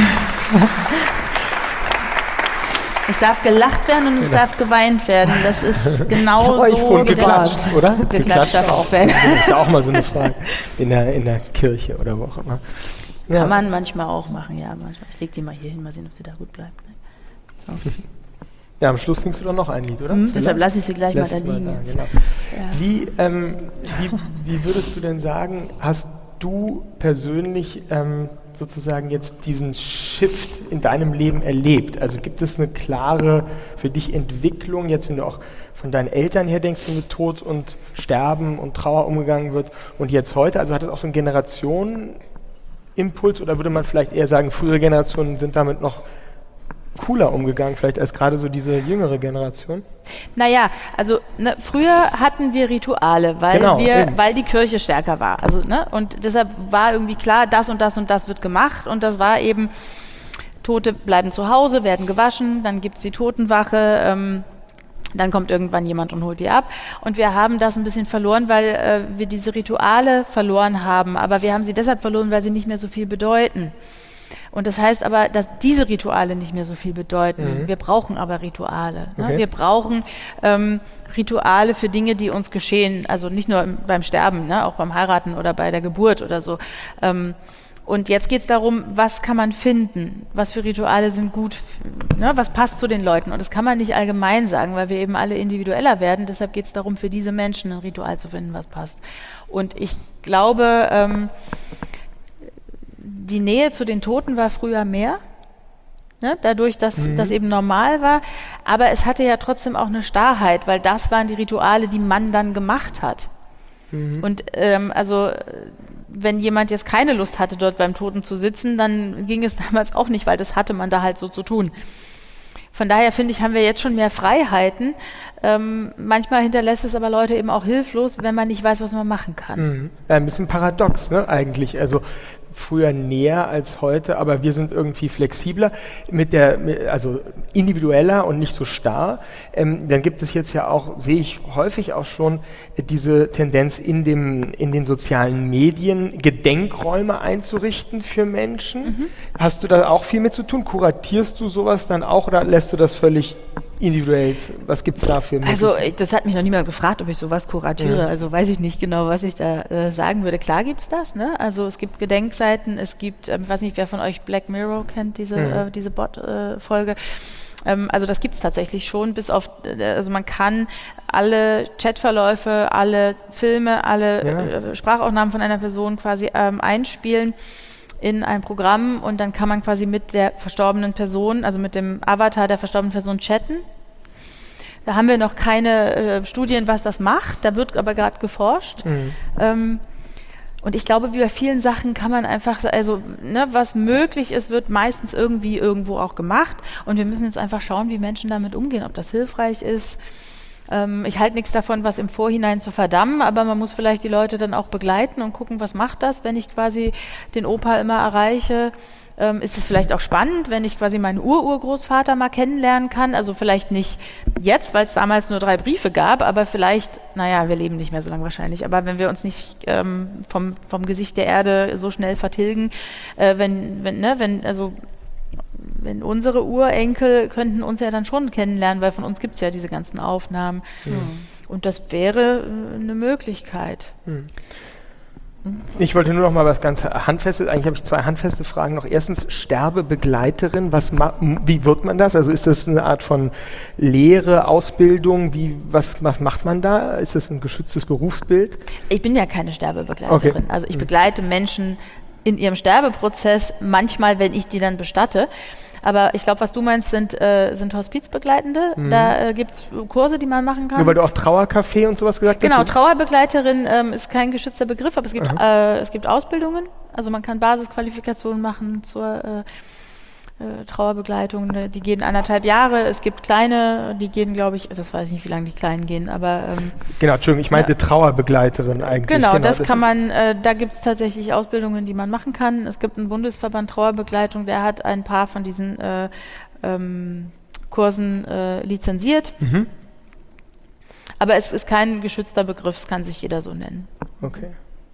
Es darf gelacht werden und es genau. darf geweint werden. Das ist genau so geklatscht, oder? Geklatscht darf auch werden. Das ist ja auch mal so eine Frage in der, in der Kirche oder wo auch immer. Ja. Kann man manchmal auch machen, ja. Manchmal. Ich leg die mal hier hin, mal sehen, ob sie da gut bleibt. So. Ja, am Schluss singst du doch noch ein Lied, oder? Mhm, deshalb lasse ich sie gleich Lass mal da liegen. Mal da, genau. ja. wie, ähm, wie, wie würdest du denn sagen, hast du persönlich ähm, sozusagen jetzt diesen Shift in deinem Leben erlebt? Also gibt es eine klare für dich Entwicklung, jetzt wenn du auch von deinen Eltern her denkst, wie mit Tod und Sterben und Trauer umgegangen wird und jetzt heute? Also hat es auch so einen Generationenimpuls oder würde man vielleicht eher sagen, frühere Generationen sind damit noch cooler umgegangen, vielleicht als gerade so diese jüngere Generation? Naja, also ne, früher hatten wir Rituale, weil, genau, wir, weil die Kirche stärker war. Also, ne, und deshalb war irgendwie klar, das und das und das wird gemacht und das war eben, Tote bleiben zu Hause, werden gewaschen, dann gibt es die Totenwache, ähm, dann kommt irgendwann jemand und holt die ab. Und wir haben das ein bisschen verloren, weil äh, wir diese Rituale verloren haben, aber wir haben sie deshalb verloren, weil sie nicht mehr so viel bedeuten. Und das heißt aber, dass diese Rituale nicht mehr so viel bedeuten. Mhm. Wir brauchen aber Rituale. Ne? Okay. Wir brauchen ähm, Rituale für Dinge, die uns geschehen. Also nicht nur im, beim Sterben, ne? Auch beim Heiraten oder bei der Geburt oder so. Ähm, und jetzt geht es darum, was kann man finden? Was für Rituale sind gut? Ne? Was passt zu den Leuten? Und das kann man nicht allgemein sagen, weil wir eben alle individueller werden. Deshalb geht es darum, für diese Menschen ein Ritual zu finden, was passt. Und ich glaube, ähm, die Nähe zu den Toten war früher mehr, ne? Dadurch, dass mhm. das eben normal war. Aber es hatte ja trotzdem auch eine Starrheit, weil das waren die Rituale, die man dann gemacht hat. Mhm. Und ähm, also wenn jemand jetzt keine Lust hatte, dort beim Toten zu sitzen, dann ging es damals auch nicht, weil das hatte man da halt so zu tun. Von daher finde ich, haben wir jetzt schon mehr Freiheiten. Ähm, manchmal hinterlässt es aber Leute eben auch hilflos, wenn man nicht weiß, was man machen kann. Mhm. Ja, ein bisschen paradox, ne, eigentlich. Also früher näher als heute, aber wir sind irgendwie flexibler, mit der, mit, also individueller und nicht so starr. Ähm, dann gibt es jetzt ja auch, sehe ich häufig auch schon, äh, diese Tendenz in, dem, in den sozialen Medien, Gedenkräume einzurichten für Menschen. Mhm. Hast du da auch viel mit zu tun? Kuratierst du sowas dann auch oder lässt du das völlig individuell? Was gibt es da für Also ich, das hat mich noch niemand gefragt, ob ich sowas kuratiere. Ja. Also weiß ich nicht genau, was ich da äh, sagen würde. Klar gibt es das. Ne? Also es gibt Gedenkseiten, es gibt, ähm, ich weiß nicht, wer von euch Black Mirror kennt, diese, mhm. äh, diese Bot-Folge. Äh, ähm, also das gibt es tatsächlich schon, bis auf, äh, also man kann alle Chatverläufe, alle Filme, alle ja. äh, Sprachaufnahmen von einer Person quasi ähm, einspielen in ein Programm und dann kann man quasi mit der verstorbenen Person, also mit dem Avatar der verstorbenen Person chatten. Da haben wir noch keine äh, Studien, was das macht, da wird aber gerade geforscht. Mhm. Ähm, und ich glaube, wie bei vielen Sachen kann man einfach, also ne, was möglich ist, wird meistens irgendwie irgendwo auch gemacht und wir müssen jetzt einfach schauen, wie Menschen damit umgehen, ob das hilfreich ist. Ähm, ich halte nichts davon, was im Vorhinein zu verdammen, aber man muss vielleicht die Leute dann auch begleiten und gucken, was macht das, wenn ich quasi den Opa immer erreiche. Ähm, ist es vielleicht auch spannend, wenn ich quasi meinen Ur-Urgroßvater mal kennenlernen kann, also vielleicht nicht jetzt, weil es damals nur drei Briefe gab, aber vielleicht, naja, wir leben nicht mehr so lange wahrscheinlich, aber wenn wir uns nicht ähm, vom, vom Gesicht der Erde so schnell vertilgen, äh, wenn, wenn, ne, wenn, also wenn unsere Urenkel könnten uns ja dann schon kennenlernen, weil von uns gibt es ja diese ganzen Aufnahmen. Mhm. Und das wäre eine Möglichkeit. Mhm. Ich wollte nur noch mal was ganz Handfestes, eigentlich habe ich zwei handfeste Fragen noch. Erstens, Sterbebegleiterin, was wie wird man das? Also ist das eine Art von Lehre, Ausbildung, wie, was, was macht man da? Ist das ein geschütztes Berufsbild? Ich bin ja keine Sterbebegleiterin. Okay. Also ich begleite Menschen in ihrem Sterbeprozess, manchmal, wenn ich die dann bestatte. Aber ich glaube, was du meinst, sind, äh, sind Hospizbegleitende. Mhm. Da äh, gibt es Kurse, die man machen kann. Nur weil du auch Trauercafé und sowas gesagt hast? Genau, Trauerbegleiterin ähm, ist kein geschützter Begriff, aber es gibt, äh, es gibt Ausbildungen. Also man kann Basisqualifikationen machen zur äh, äh, Trauerbegleitung. Die gehen anderthalb Jahre. Es gibt kleine, die gehen, glaube ich, das weiß ich nicht, wie lange die kleinen gehen, aber... Ähm, genau, Entschuldigung, ich meinte ja. Trauerbegleiterin eigentlich. Genau, genau das, das kann man, äh, da gibt es tatsächlich Ausbildungen, die man machen kann. Es gibt einen Bundesverband Trauerbegleitung, der hat ein paar von diesen äh, ähm, Kursen äh, lizenziert. Mhm. Aber es ist kein geschützter Begriff, es kann sich jeder so nennen. Okay.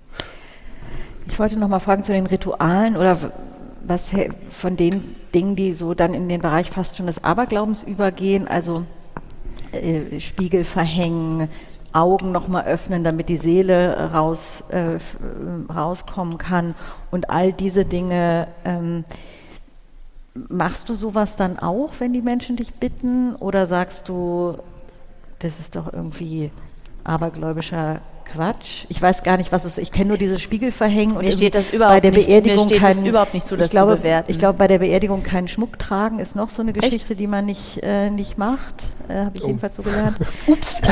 Ich wollte noch mal fragen zu den Ritualen oder was von den Dingen, die so dann in den Bereich fast schon des Aberglaubens übergehen, also äh, Spiegel verhängen, Augen nochmal öffnen, damit die Seele raus, äh, rauskommen kann und all diese Dinge. Ähm, machst du sowas dann auch, wenn die Menschen dich bitten, oder sagst du, das ist doch irgendwie abergläubischer Quatsch. Ich weiß gar nicht, was es ist. Ich kenne nur dieses Spiegelverhängen. Mir steht das überhaupt bei der nicht, Beerdigung mir steht kein, das überhaupt nicht zu, das ich glaube, zu bewerten. Ich glaube, bei der Beerdigung keinen Schmuck tragen ist noch so eine Geschichte, Echt? die man nicht, äh, nicht macht. Äh, Habe ich oh. jedenfalls so gelernt. Ups.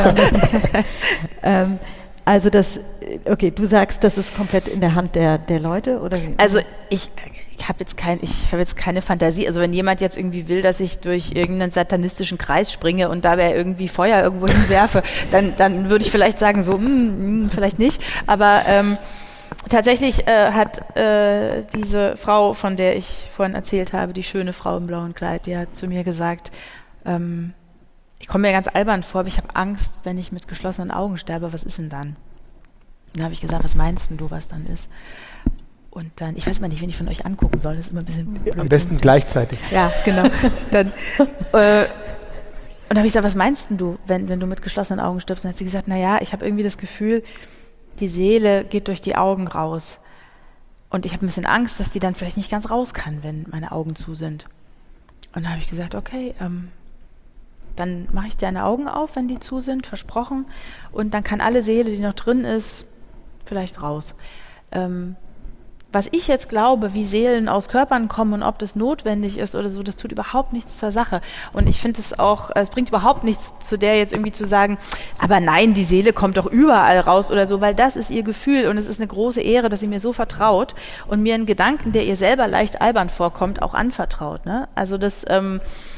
ähm, also das, okay, du sagst, das ist komplett in der Hand der, der Leute, oder? Also ich... Ich habe jetzt, kein, ich hab jetzt keine Fantasie. Also wenn jemand jetzt irgendwie will, dass ich durch irgendeinen satanistischen Kreis springe und dabei irgendwie Feuer irgendwo hinwerfe, dann, dann würde ich vielleicht sagen, so, hm, hm, vielleicht nicht. Aber ähm, tatsächlich äh, hat äh, diese Frau, von der ich vorhin erzählt habe, die schöne Frau im blauen Kleid, die hat zu mir gesagt, ähm, ich komme mir ganz albern vor, aber ich habe Angst, wenn ich mit geschlossenen Augen sterbe, was ist denn dann? Dann habe ich gesagt, was meinst denn du, was dann ist? Und dann, ich weiß mal nicht, wen ich von euch angucken soll, das ist immer ein bisschen blöd. Ja, am besten gleichzeitig. Ja, genau. dann, äh, und dann habe ich gesagt, was meinst denn du, wenn, wenn du mit geschlossenen Augen stirbst? Und dann hat sie gesagt, naja, ich habe irgendwie das Gefühl, die Seele geht durch die Augen raus. Und ich habe ein bisschen Angst, dass die dann vielleicht nicht ganz raus kann, wenn meine Augen zu sind. Und dann habe ich gesagt, okay, ähm, dann mache ich deine Augen auf, wenn die zu sind, versprochen. Und dann kann alle Seele, die noch drin ist, vielleicht raus. Ähm, Was ich jetzt glaube, wie Seelen aus Körpern kommen und ob das notwendig ist oder so, das tut überhaupt nichts zur Sache. Und ich finde es auch, es bringt überhaupt nichts zu der jetzt irgendwie zu sagen, aber nein, die Seele kommt doch überall raus oder so, weil das ist ihr Gefühl und es ist eine große Ehre, dass sie mir so vertraut und mir einen Gedanken, der ihr selber leicht albern vorkommt, auch anvertraut. Ne? Also das, ähm,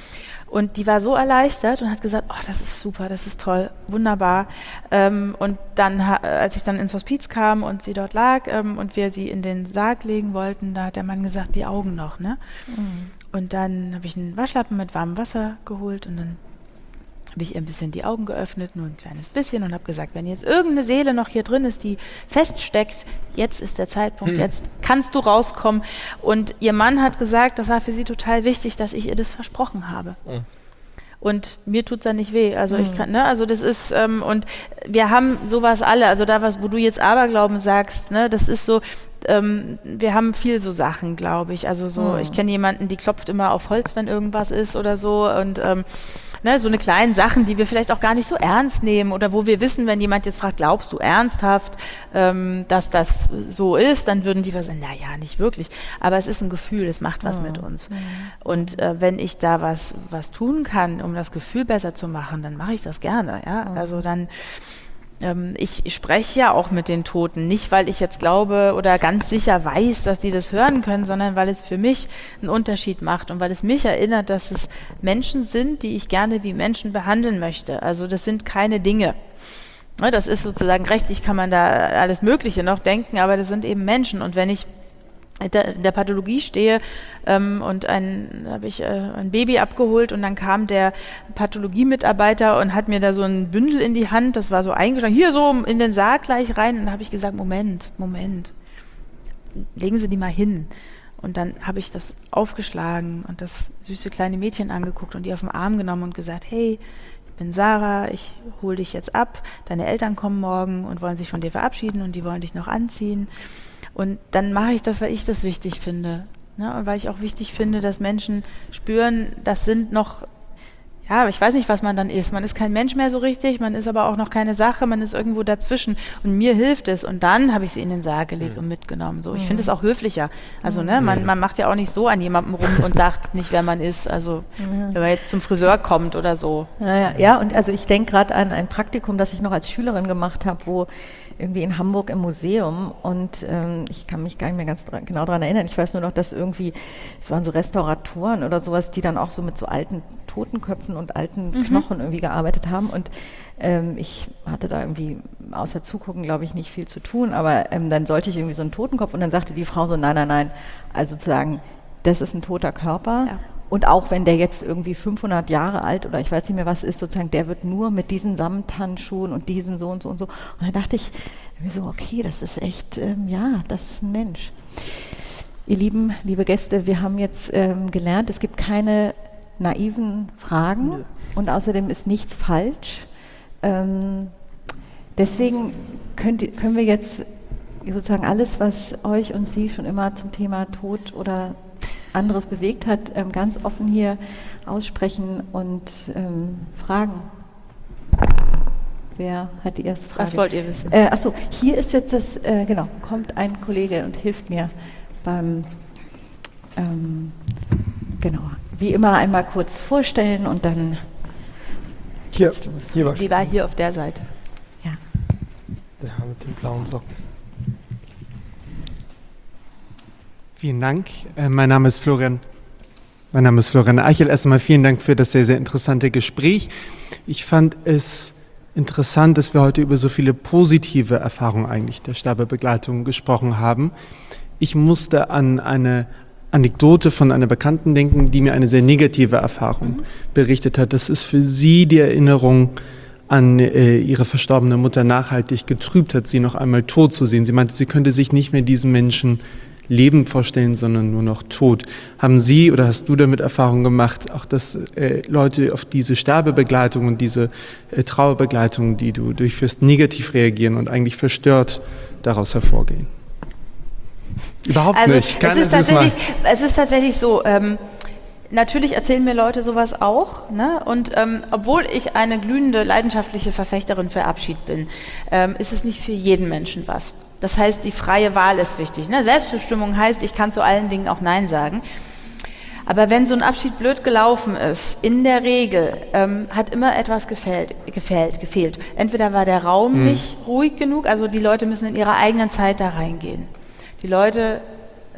Und die war so erleichtert und hat gesagt, oh, das ist super, das ist toll, wunderbar. Ähm, und dann, als ich dann ins Hospiz kam und sie dort lag ähm, und wir sie in den Sarg legen wollten, da hat der Mann gesagt, die Augen noch, ne? Mhm. Und dann habe ich einen Waschlappen mit warmem Wasser geholt und dann habe ich ihr ein bisschen die Augen geöffnet, nur ein kleines bisschen, und habe gesagt, wenn jetzt irgendeine Seele noch hier drin ist, die feststeckt, jetzt ist der Zeitpunkt, hm. jetzt kannst du rauskommen. Und ihr Mann hat gesagt, das war für sie total wichtig, dass ich ihr das versprochen habe. Hm. Und mir tut's da nicht weh. Also hm. ich kann, ne, also das ist, ähm, und wir haben sowas alle, also da was, wo du jetzt Aberglauben sagst, ne, das ist so, ähm, wir haben viel so Sachen, glaube ich. Also so, hm. ich kenne jemanden, die klopft immer auf Holz, wenn irgendwas ist oder so, und ähm, Ne, so eine kleinen Sachen, die wir vielleicht auch gar nicht so ernst nehmen oder wo wir wissen, wenn jemand jetzt fragt, glaubst du ernsthaft, ähm, dass das so ist, dann würden die sagen, naja, nicht wirklich. Aber es ist ein Gefühl, es macht was mhm. mit uns. Mhm. Und äh, wenn ich da was, was tun kann, um das Gefühl besser zu machen, dann mache ich das gerne. Ja? Mhm. Also dann Ähm, ich spreche ja auch mit den Toten, nicht weil ich jetzt glaube oder ganz sicher weiß, dass die das hören können, sondern weil es für mich einen Unterschied macht und weil es mich erinnert, dass es Menschen sind, die ich gerne wie Menschen behandeln möchte. Also das sind keine Dinge. Ja, das ist sozusagen rechtlich, kann man da alles Mögliche noch denken, aber das sind eben Menschen. Und wenn ich in der Pathologie stehe ähm, und ein, habe ich äh, ein Baby abgeholt und dann kam der Pathologie-Mitarbeiter und hat mir da so ein Bündel in die Hand, das war so eingeschlagen, hier so in den Sarg gleich rein, und dann habe ich gesagt, Moment, Moment, legen Sie die mal hin. Und dann habe ich das aufgeschlagen und das süße kleine Mädchen angeguckt und die auf den Arm genommen und gesagt, hey, ich bin Sarah, ich hole dich jetzt ab, deine Eltern kommen morgen und wollen sich von dir verabschieden und die wollen dich noch anziehen. Und dann mache ich das, weil ich das wichtig finde. Ne? Und weil ich auch wichtig finde, dass Menschen spüren, das sind noch, ja, ich weiß nicht, was man dann ist. Man ist kein Mensch mehr so richtig, man ist aber auch noch keine Sache, man ist irgendwo dazwischen. Und mir hilft es. Und dann habe ich sie in den Sarg gelegt mhm. und mitgenommen. So, ich mhm. finde es auch höflicher. Also ne, man, man macht ja auch nicht so an jemandem rum und sagt nicht, wer man ist. Also mhm. wenn man jetzt zum Friseur kommt oder so. Ja, ja, ja, und also ich denke gerade an ein Praktikum, das ich noch als Schülerin gemacht habe, wo irgendwie in Hamburg im Museum, und ähm, ich kann mich gar nicht mehr ganz dra- genau daran erinnern. Ich weiß nur noch, dass irgendwie, es waren so Restauratoren oder sowas, die dann auch so mit so alten Totenköpfen und alten mhm. Knochen irgendwie gearbeitet haben, und ähm, ich hatte da irgendwie außer Zugucken, glaube ich, nicht viel zu tun, aber ähm, dann sollte ich irgendwie so einen Totenkopf, und dann sagte die Frau so, nein, nein, nein, also sozusagen, das ist ein toter Körper. Ja. Und auch wenn der jetzt irgendwie fünfhundert Jahre alt oder ich weiß nicht mehr was ist, sozusagen, der wird nur mit diesen Samthandschuhen und diesem so und so und so. Und dann dachte ich mir so, okay, das ist echt, ähm, ja, das ist ein Mensch. Ihr Lieben, liebe Gäste, wir haben jetzt ähm, gelernt, es gibt keine naiven Fragen. Nö. Und außerdem ist nichts falsch. Ähm, deswegen könnt, können wir jetzt sozusagen alles, was euch und Sie schon immer zum Thema Tod oder anderes bewegt hat, ähm, ganz offen hier aussprechen und ähm, fragen. Wer hat die erste Frage? Was wollt ihr wissen? Äh, achso, hier ist jetzt das, äh, genau, kommt ein Kollege und hilft mir beim, ähm, genau, wie immer einmal kurz vorstellen und dann hier, hier war die war hier auf der Seite. Ja. Ja, mit den blauen Socken. Vielen Dank. Äh, mein Name ist Florian. Mein Name ist Florian Eichel. Erstmal vielen Dank für das sehr, sehr interessante Gespräch. Ich fand es interessant, dass wir heute über so viele positive Erfahrungen eigentlich der Sterbebegleitung gesprochen haben. Ich musste an eine Anekdote von einer Bekannten denken, die mir eine sehr negative Erfahrung mhm. berichtet hat. Das ist für sie die Erinnerung an äh, ihre verstorbene Mutter nachhaltig getrübt hat, sie noch einmal tot zu sehen. Sie meinte, sie könnte sich nicht mehr diesen Menschen Leben vorstellen, sondern nur noch tot. Haben Sie oder hast du damit Erfahrung gemacht, auch dass äh, Leute auf diese Sterbebegleitung und diese äh, Trauerbegleitung, die du durchführst, negativ reagieren und eigentlich verstört daraus hervorgehen? Überhaupt also nicht. Es ist, tatsächlich, es ist tatsächlich so, ähm, natürlich erzählen mir Leute sowas auch, ne? Und ähm, obwohl ich eine glühende, leidenschaftliche Verfechterin für Abschied bin, ähm, ist es nicht für jeden Menschen was. Das heißt, die freie Wahl ist wichtig. Ne? Selbstbestimmung heißt, ich kann zu allen Dingen auch Nein sagen. Aber wenn so ein Abschied blöd gelaufen ist, in der Regel ähm, hat immer etwas gefehlt, gefehlt, gefehlt. Entweder war der Raum mhm. nicht ruhig genug, also die Leute müssen in ihrer eigenen Zeit da reingehen. Die Leute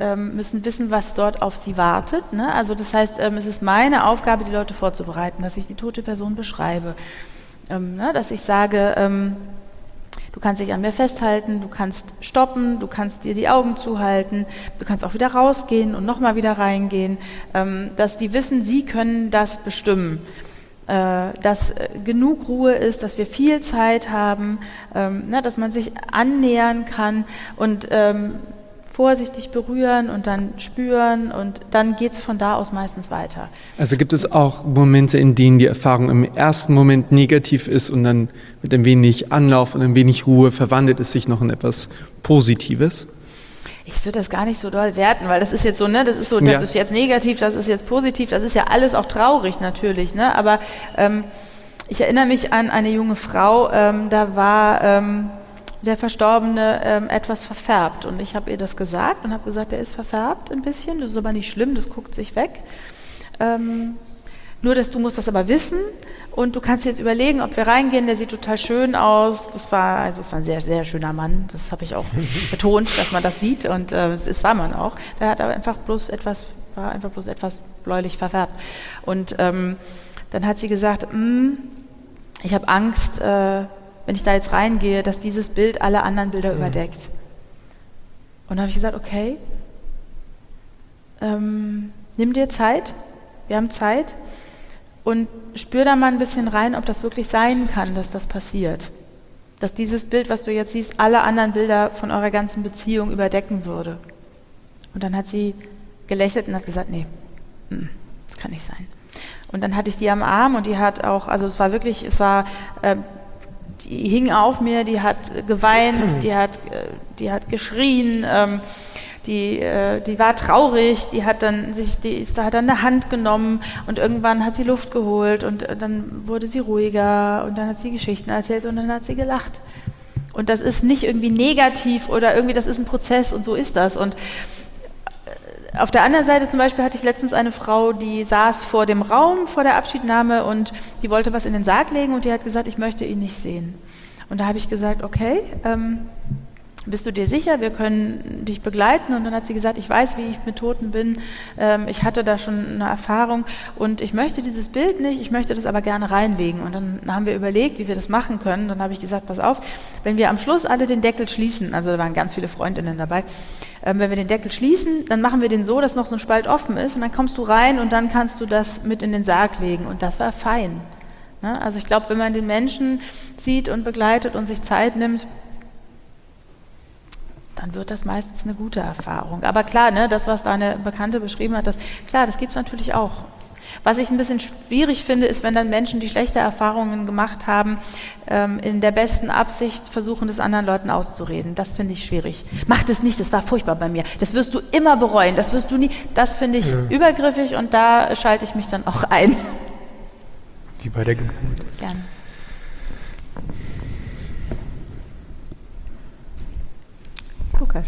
ähm, müssen wissen, was dort auf sie wartet. Ne? Also das heißt, ähm, es ist meine Aufgabe, die Leute vorzubereiten, dass ich die tote Person beschreibe, ähm, ne? dass ich sage, ähm, du kannst dich an mir festhalten, du kannst stoppen, du kannst dir die Augen zuhalten, du kannst auch wieder rausgehen und nochmal wieder reingehen, ähm, dass die wissen, sie können das bestimmen. Äh, dass äh, genug Ruhe ist, dass wir viel Zeit haben, ähm, ne, dass man sich annähern kann und ähm, vorsichtig berühren und dann spüren und dann geht es von da aus meistens weiter. Also gibt es auch Momente, in denen die Erfahrung im ersten Moment negativ ist und dann mit ein wenig Anlauf und ein wenig Ruhe verwandelt es sich noch in etwas Positives? Ich würde das gar nicht so doll werten, weil das ist jetzt so, ne, das ist so, das ja. ist jetzt negativ, das ist jetzt positiv, das ist ja alles auch traurig natürlich, ne, aber ähm, ich erinnere mich an eine junge Frau, ähm, da war ähm, der Verstorbene ähm, etwas verfärbt und ich habe ihr das gesagt und habe gesagt, er ist verfärbt ein bisschen, das ist aber nicht schlimm, das guckt sich weg. Ähm, Nur, dass du musst das aber wissen und du kannst jetzt überlegen, ob wir reingehen, der sieht total schön aus. Das war, also es war ein sehr, sehr schöner Mann, das habe ich auch betont, dass man das sieht und äh, das sah man auch. Der hat aber einfach bloß etwas, war einfach bloß etwas bläulich verfärbt. Und ähm, dann hat sie gesagt, ich habe Angst, äh, wenn ich da jetzt reingehe, dass dieses Bild alle anderen Bilder mhm. überdeckt. Und dann habe ich gesagt, okay, ähm, nimm dir Zeit, wir haben Zeit. Und spür da mal ein bisschen rein, ob das wirklich sein kann, dass das passiert. Dass dieses Bild, was du jetzt siehst, alle anderen Bilder von eurer ganzen Beziehung überdecken würde. Und dann hat sie gelächelt und hat gesagt, nee, das kann nicht sein. Und dann hatte ich die am Arm und die hat auch, also es war wirklich, es war, äh, die hing auf mir, die hat geweint, die hat, äh, die hat geschrien, ähm, Die, äh, die war traurig, die hat dann sich, die ist, da hat dann eine Hand genommen und irgendwann hat sie Luft geholt und äh, dann wurde sie ruhiger und dann hat sie Geschichten erzählt und dann hat sie gelacht. Und das ist nicht irgendwie negativ oder irgendwie, das ist ein Prozess und so ist das. Und äh, auf der anderen Seite zum Beispiel hatte ich letztens eine Frau, die saß vor dem Raum, vor der Abschiednahme und die wollte was in den Sarg legen und die hat gesagt, ich möchte ihn nicht sehen. Und da habe ich gesagt, okay, ähm, bist du dir sicher, wir können dich begleiten? Und dann hat sie gesagt, ich weiß, wie ich mit Toten bin, ähm, ich hatte da schon eine Erfahrung und ich möchte dieses Bild nicht, ich möchte das aber gerne reinlegen. Und dann haben wir überlegt, wie wir das machen können. Dann habe ich gesagt, pass auf, wenn wir am Schluss alle den Deckel schließen, also da waren ganz viele Freundinnen dabei, ähm, wenn wir den Deckel schließen, dann machen wir den so, dass noch so ein Spalt offen ist und dann kommst du rein und dann kannst du das mit in den Sarg legen. Und das war fein. Ne? Also ich glaube, wenn man den Menschen sieht und begleitet und sich Zeit nimmt, dann wird das meistens eine gute Erfahrung. Aber klar, ne, das, was deine Bekannte beschrieben hat, das, klar, das gibt es natürlich auch. Was ich ein bisschen schwierig finde, ist, wenn dann Menschen, die schlechte Erfahrungen gemacht haben, ähm, in der besten Absicht versuchen, das anderen Leuten auszureden. Das finde ich schwierig. Mach das nicht, das war furchtbar bei mir. Das wirst du immer bereuen, das wirst du nie. Das finde ich ja. übergriffig und da schalte ich mich dann auch ein. Wie bei der Geburt. Gerne. Lukas.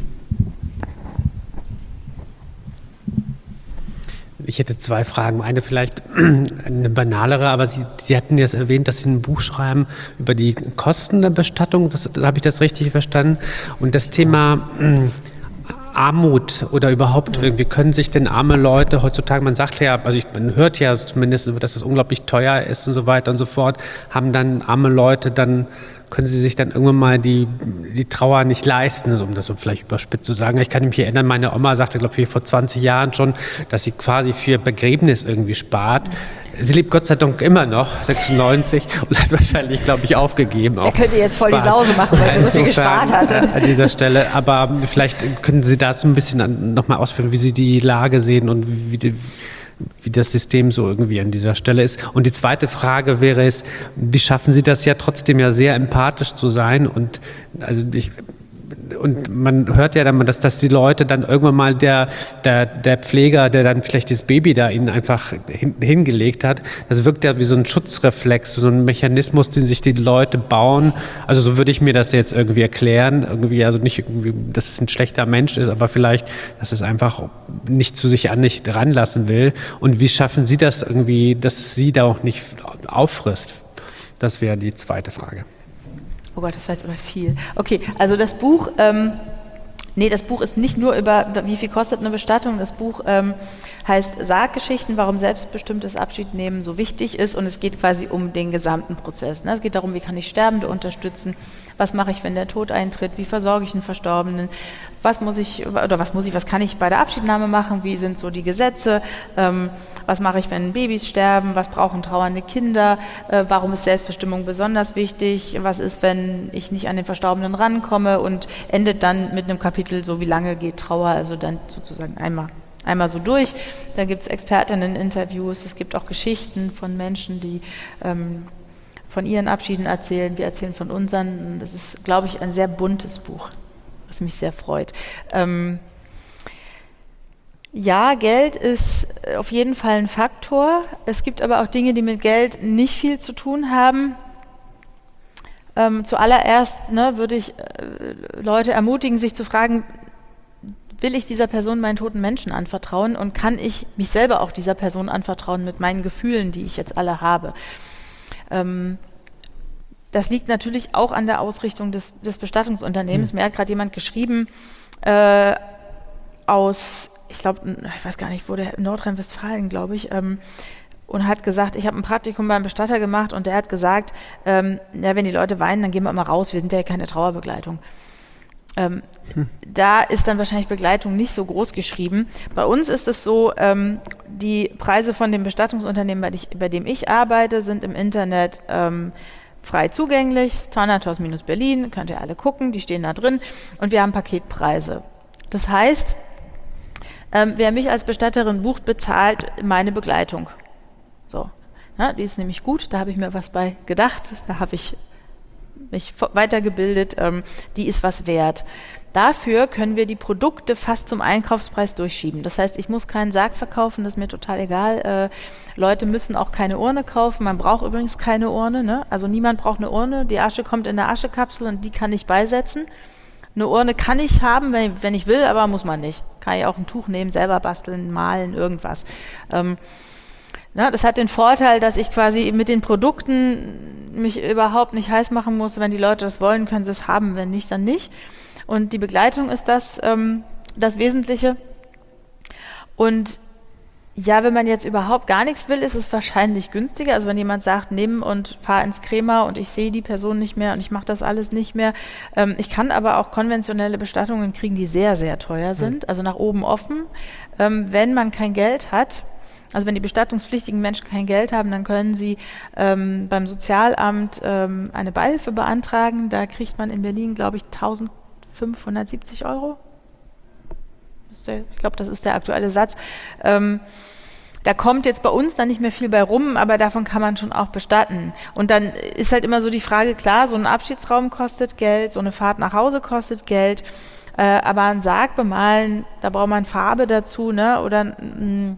Ich hätte zwei Fragen. Eine vielleicht eine banalere, aber Sie, Sie hatten jetzt erwähnt, dass Sie ein Buch schreiben über die Kosten der Bestattung. Das, das, habe ich das richtig verstanden? Und das Thema mh, Armut oder überhaupt irgendwie, können sich denn arme Leute heutzutage, man sagt ja, also ich, man hört ja zumindest, dass das unglaublich teuer ist und so weiter und so fort, haben dann arme Leute dann, können sie sich dann irgendwann mal die, die Trauer nicht leisten, also um das so vielleicht überspitzt zu sagen. Ich kann mich erinnern, meine Oma sagte, glaube ich, vor zwanzig Jahren schon, dass sie quasi für Begräbnis irgendwie spart. Sie lebt Gott sei Dank immer noch, sechsundneunzig, und hat wahrscheinlich, glaube ich, aufgegeben. Der könnte jetzt voll die Sause machen, weil sie so viel gespart hat. An dieser Stelle, aber vielleicht können Sie da so ein bisschen nochmal ausführen, wie Sie die Lage sehen und wie die, wie das System so irgendwie an dieser Stelle ist. Und die zweite Frage wäre es, wie schaffen Sie das ja trotzdem ja sehr empathisch zu sein und also ich, und man hört ja dann, dass, dass die Leute dann irgendwann mal der, der, der Pfleger, der dann vielleicht das Baby da ihnen einfach hin, hingelegt hat, das wirkt ja wie so ein Schutzreflex, so ein Mechanismus, den sich die Leute bauen. Also so würde ich mir das jetzt irgendwie erklären. Irgendwie, also nicht irgendwie, dass es ein schlechter Mensch ist, aber vielleicht, dass es einfach nicht zu sich an nicht ranlassen will. Und wie schaffen Sie das irgendwie, dass es Sie da auch nicht auffrisst? Das wäre die zweite Frage. Oh Gott, das war jetzt aber viel. Okay, also das Buch ähm, Nee, das Buch ist nicht nur über, wie viel kostet eine Bestattung. Das Buch ähm, heißt Sarggeschichten, warum selbstbestimmtes Abschiednehmen so wichtig ist. Und es geht quasi um den gesamten Prozess. Ne? Es geht darum, wie kann ich Sterbende unterstützen? Was mache ich, wenn der Tod eintritt? Wie versorge ich einen Verstorbenen? Was muss ich, oder was muss ich, was kann ich bei der Abschiednahme machen? Wie sind so die Gesetze? Ähm, was mache ich, wenn Babys sterben? Was brauchen trauernde Kinder? Äh, warum ist Selbstbestimmung besonders wichtig? Was ist, wenn ich nicht an den Verstorbenen rankomme? Und endet dann mit einem Kapitel, so wie lange geht Trauer, also dann sozusagen einmal. Einmal so durch. Da gibt es Expertinnen-Interviews, es gibt auch Geschichten von Menschen, die ähm, von ihren Abschieden erzählen, wir erzählen von unseren. Das ist, glaube ich, ein sehr buntes Buch, was mich sehr freut. Ähm ja, Geld ist auf jeden Fall ein Faktor. Es gibt aber auch Dinge, die mit Geld nicht viel zu tun haben. Ähm, zuallererst ne, würde ich äh, Leute ermutigen, sich zu fragen, will ich dieser Person meinen toten Menschen anvertrauen und kann ich mich selber auch dieser Person anvertrauen mit meinen Gefühlen, die ich jetzt alle habe. Ähm, das liegt natürlich auch an der Ausrichtung des, des Bestattungsunternehmens. Mhm. Mir hat gerade jemand geschrieben äh, aus, ich glaube, ich weiß gar nicht, wo der, Nordrhein-Westfalen, glaube ich, ähm, und hat gesagt, ich habe ein Praktikum beim Bestatter gemacht und der hat gesagt, ähm, ja, wenn die Leute weinen, dann gehen wir immer raus, wir sind ja keine Trauerbegleitung. Ähm, hm. Da ist dann wahrscheinlich Begleitung nicht so groß geschrieben. Bei uns ist es so, ähm, die Preise von dem Bestattungsunternehmen, bei, ich, bei dem ich arbeite, sind im Internet ähm, frei zugänglich. Thanatos Berlin, könnt ihr alle gucken, die stehen da drin. Und wir haben Paketpreise. Das heißt, ähm, wer mich als Bestatterin bucht, bezahlt meine Begleitung. So, na, die ist nämlich gut, da habe ich mir was bei gedacht, da habe ich mich weitergebildet, ähm, die ist was wert. Dafür können wir die Produkte fast zum Einkaufspreis durchschieben. Das heißt, ich muss keinen Sarg verkaufen, das ist mir total egal. Äh, Leute müssen auch keine Urne kaufen. Man braucht übrigens keine Urne, ne? Also niemand braucht eine Urne. Die Asche kommt in der Aschekapsel und die kann ich beisetzen. Eine Urne kann ich haben, wenn ich, wenn ich will, aber muss man nicht. Kann ich auch ein Tuch nehmen, selber basteln, malen, irgendwas. Ähm, Ja, das hat den Vorteil, dass ich quasi mit den Produkten mich überhaupt nicht heiß machen muss. Wenn die Leute das wollen, können sie es haben, wenn nicht, dann nicht. Und die Begleitung ist das, ähm, das Wesentliche. Und ja, wenn man jetzt überhaupt gar nichts will, ist es wahrscheinlich günstiger. Also wenn jemand sagt, nimm und fahr ins Krema und ich sehe die Person nicht mehr und ich mache das alles nicht mehr. Ähm, ich kann aber auch konventionelle Bestattungen kriegen, die sehr, sehr teuer sind, also nach oben offen. Ähm, wenn man kein Geld hat, also wenn die bestattungspflichtigen Menschen kein Geld haben, dann können sie ähm, beim Sozialamt ähm, eine Beihilfe beantragen. Da kriegt man in Berlin, glaube ich, eintausendfünfhundertsiebzig Euro. Ist der, ich glaube, das ist der aktuelle Satz. Ähm, da kommt jetzt bei uns dann nicht mehr viel bei rum, aber davon kann man schon auch bestatten. Und dann ist halt immer so die Frage, klar, so ein Abschiedsraum kostet Geld, so eine Fahrt nach Hause kostet Geld, äh, aber ein Sarg bemalen, da braucht man Farbe dazu, ne? Oder mh,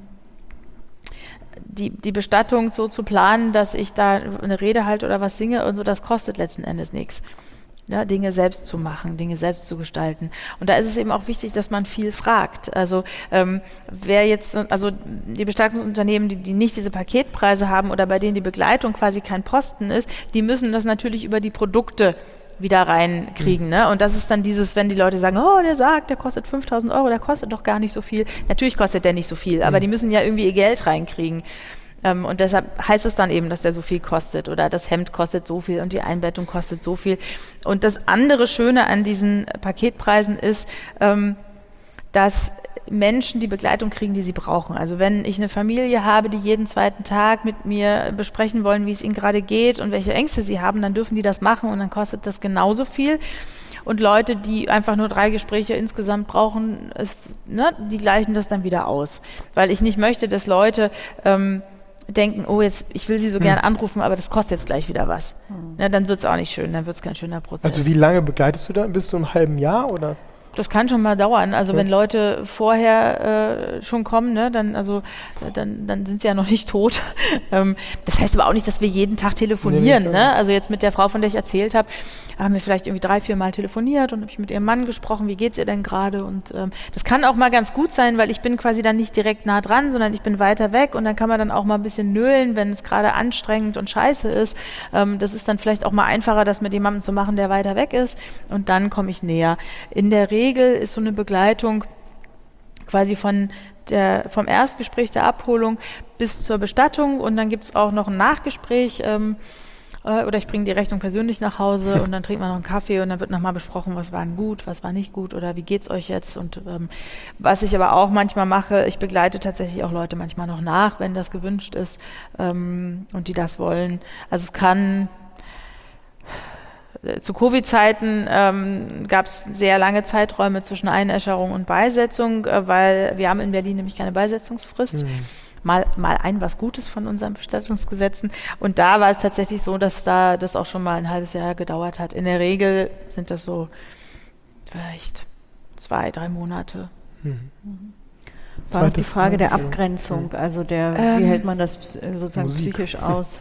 Die, die Bestattung so zu planen, dass ich da eine Rede halte oder was singe und so, das kostet letzten Endes nichts. Ja, Dinge selbst zu machen, Dinge selbst zu gestalten. Und da ist es eben auch wichtig, dass man viel fragt. Also ähm, wer jetzt, also die Bestattungsunternehmen, die, die nicht diese Paketpreise haben oder bei denen die Begleitung quasi kein Posten ist, die müssen das natürlich über die Produkte wieder reinkriegen. Ne? Und das ist dann dieses, wenn die Leute sagen, oh, der Sarg, der kostet fünftausend Euro, der kostet doch gar nicht so viel. Natürlich kostet der nicht so viel, aber die müssen ja irgendwie ihr Geld reinkriegen. Ähm, und deshalb heißt es dann eben, dass der so viel kostet oder das Hemd kostet so viel und die Einbettung kostet so viel. Und das andere Schöne an diesen Paketpreisen ist, ähm, dass Menschen die Begleitung kriegen, die sie brauchen. Also wenn ich eine Familie habe, die jeden zweiten Tag mit mir besprechen wollen, wie es ihnen gerade geht und welche Ängste sie haben, dann dürfen die das machen und dann kostet das genauso viel. Und Leute, die einfach nur drei Gespräche insgesamt brauchen, ist, ne, die gleichen das dann wieder aus. Weil ich nicht möchte, dass Leute ähm, denken, oh, jetzt, ich will sie so gerne anrufen, aber das kostet jetzt gleich wieder was. Hm. Na, dann wird es auch nicht schön, dann wird es kein schöner Prozess. Also wie lange begleitest du da? Bis zu einem halben Jahr oder? Das kann schon mal dauern. Also ja. Wenn Leute vorher äh, schon kommen, ne, dann, also, dann, dann sind sie ja noch nicht tot. ähm, das heißt aber auch nicht, dass wir jeden Tag telefonieren. Nee, nee, ne? Also jetzt mit der Frau, von der ich erzählt habe, haben wir vielleicht irgendwie drei, vier Mal telefoniert und habe ich mit ihrem Mann gesprochen, wie geht's ihr denn gerade? Und ähm, das kann auch mal ganz gut sein, weil ich bin quasi dann nicht direkt nah dran, sondern ich bin weiter weg und dann kann man dann auch mal ein bisschen nölen, wenn es gerade anstrengend und scheiße ist. Ähm, das ist dann vielleicht auch mal einfacher, das mit jemandem zu machen, der weiter weg ist und dann komme ich näher. In der Regel Regel ist so eine Begleitung quasi von der, vom Erstgespräch, der Abholung bis zur Bestattung und dann gibt es auch noch ein Nachgespräch ähm, äh, oder ich bringe die Rechnung persönlich nach Hause und dann trinkt man noch einen Kaffee und dann wird nochmal besprochen, was war denn gut, was war nicht gut oder wie geht's euch jetzt und ähm, was ich aber auch manchmal mache, ich begleite tatsächlich auch Leute manchmal noch nach, wenn das gewünscht ist ähm, und die das wollen. Also es kann zu Covid-Zeiten ähm, gab es sehr lange Zeiträume zwischen Einäscherung und Beisetzung, äh, weil wir haben in Berlin nämlich keine Beisetzungsfrist. Mhm. Mal, mal ein was Gutes von unseren Bestattungsgesetzen. Und da war es tatsächlich so, dass da das auch schon mal ein halbes Jahr gedauert hat. In der Regel sind das so vielleicht zwei, drei Monate. Mhm. War auch die Frage der Abgrenzung, also der, ähm, wie hält man das sozusagen Musik. psychisch aus?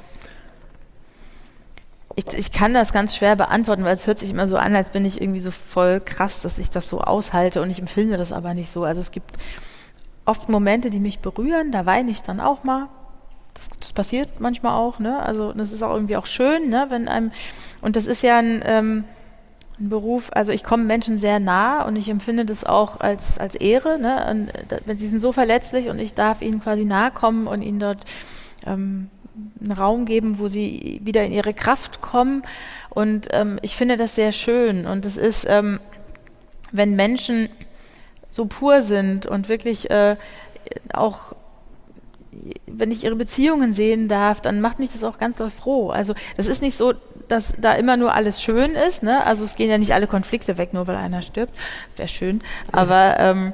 Ich, ich kann das ganz schwer beantworten, weil es hört sich immer so an, als bin ich irgendwie so voll krass, dass ich das so aushalte und ich empfinde das aber nicht so. Also es gibt oft Momente, die mich berühren, da weine ich dann auch mal. Das, das passiert manchmal auch, ne? Also das ist auch irgendwie auch schön, ne? Wenn einem, und das ist ja ein, ähm, ein Beruf, also ich komme Menschen sehr nah und ich empfinde das auch als, als Ehre, ne? Und, äh, wenn sie sind so verletzlich und ich darf ihnen quasi nahe kommen und ihnen dort ähm, einen Raum geben, wo sie wieder in ihre Kraft kommen und ähm, ich finde das sehr schön und es ist, ähm, wenn Menschen so pur sind und wirklich äh, auch, wenn ich ihre Beziehungen sehen darf, dann macht mich das auch ganz doll froh. Also das ist nicht so, dass da immer nur alles schön ist, ne? Also es gehen ja nicht alle Konflikte weg, nur weil einer stirbt, wäre schön, aber ähm,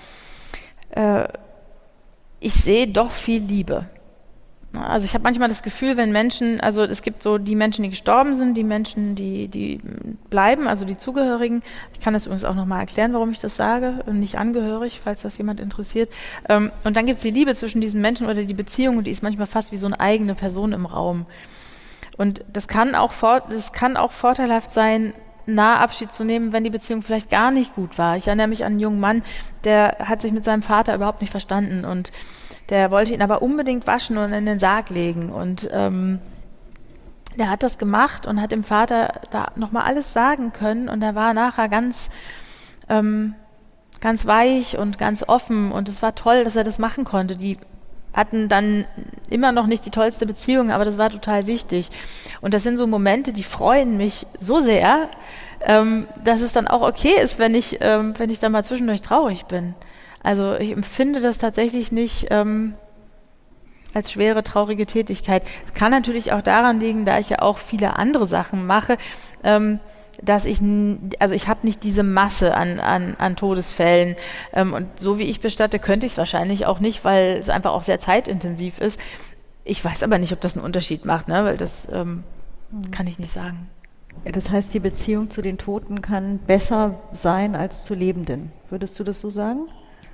äh, ich sehe doch viel Liebe. Also ich habe manchmal das Gefühl, wenn Menschen, also es gibt so die Menschen, die gestorben sind, die Menschen, die, die bleiben, also die Zugehörigen. Ich kann das übrigens auch nochmal erklären, warum ich das sage, nicht angehörig, falls das jemand interessiert. Und dann gibt es die Liebe zwischen diesen Menschen oder die Beziehung, und die ist manchmal fast wie so eine eigene Person im Raum. Und das kann auch, das kann auch vorteilhaft sein, nah Abschied zu nehmen, wenn die Beziehung vielleicht gar nicht gut war. Ich erinnere mich an einen jungen Mann, der hat sich mit seinem Vater überhaupt nicht verstanden und der wollte ihn aber unbedingt waschen und in den Sarg legen und ähm, der hat das gemacht und hat dem Vater da nochmal alles sagen können und er war nachher ganz, ähm, ganz weich und ganz offen und es war toll, dass er das machen konnte. Die hatten dann immer noch nicht die tollste Beziehung, aber das war total wichtig. Und das sind so Momente, die freuen mich so sehr, ähm, dass es dann auch okay ist, wenn ich, ähm, wenn ich dann mal zwischendurch traurig bin. Also ich empfinde das tatsächlich nicht ähm, als schwere, traurige Tätigkeit. Kann natürlich auch daran liegen, da ich ja auch viele andere Sachen mache, ähm, dass ich, n- also ich habe nicht diese Masse an, an, an Todesfällen ähm, und so wie ich bestatte, könnte ich es wahrscheinlich auch nicht, weil es einfach auch sehr zeitintensiv ist. Ich weiß aber nicht, ob das einen Unterschied macht, ne? Weil das ähm, mhm. kann ich nicht sagen. Das heißt, die Beziehung zu den Toten kann besser sein als zu Lebenden. Würdest du das so sagen?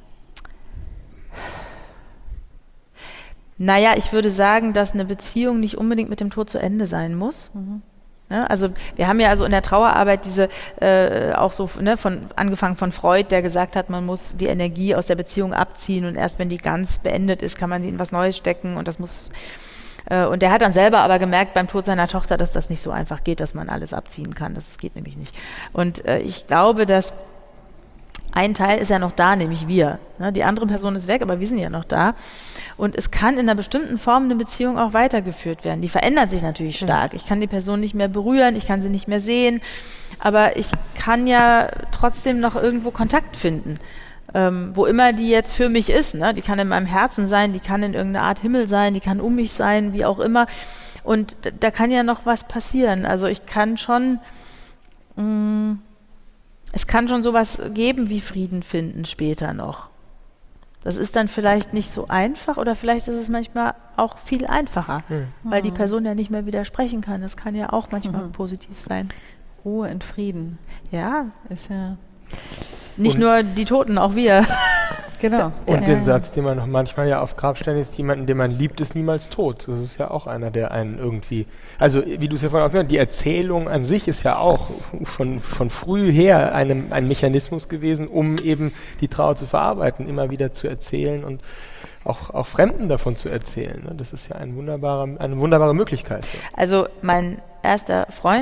Naja, ich würde sagen, dass eine Beziehung nicht unbedingt mit dem Tod zu Ende sein muss. Mhm. Ne? Also wir haben ja also in der Trauerarbeit diese, äh, auch so ne, von angefangen von Freud, der gesagt hat, man muss die Energie aus der Beziehung abziehen und erst wenn die ganz beendet ist, kann man sie in was Neues stecken und das muss, äh, und der hat dann selber aber gemerkt beim Tod seiner Tochter, dass das nicht so einfach geht, dass man alles abziehen kann. Das geht nämlich nicht. Und äh, ich glaube, dass ein Teil ist ja noch da, nämlich wir. Ne? Die andere Person ist weg, aber wir sind ja noch da. Und es kann in einer bestimmten Form eine Beziehung auch weitergeführt werden. Die verändert sich natürlich stark. Ich kann die Person nicht mehr berühren, ich kann sie nicht mehr sehen, aber ich kann ja trotzdem noch irgendwo Kontakt finden. Ähm, wo immer die jetzt für mich ist. Ne? Die kann in meinem Herzen sein, die kann in irgendeiner Art Himmel sein, die kann um mich sein, wie auch immer. Und da, da kann ja noch was passieren. Also ich kann schon... Mh, Es kann schon sowas geben wie Frieden finden später noch. Das ist dann vielleicht nicht so einfach oder vielleicht ist es manchmal auch viel einfacher, mhm. weil die Person ja nicht mehr widersprechen kann. Das kann ja auch manchmal mhm. positiv sein. Ruhe und Frieden. Ja, ist ja nicht und nur die Toten, auch wir. Genau. Und ja. den Satz, den man noch manchmal ja auf Grabsteinen ist, jemanden, den man liebt, ist niemals tot. Das ist ja auch einer, der einen irgendwie, also wie du es ja vorhin auch gesagt hast, die Erzählung an sich ist ja auch von, von früh her einem, ein Mechanismus gewesen, um eben die Trauer zu verarbeiten, immer wieder zu erzählen und auch, auch Fremden davon zu erzählen. Das ist ja ein wunderbarer, eine wunderbare Möglichkeit. Also mein erster Freund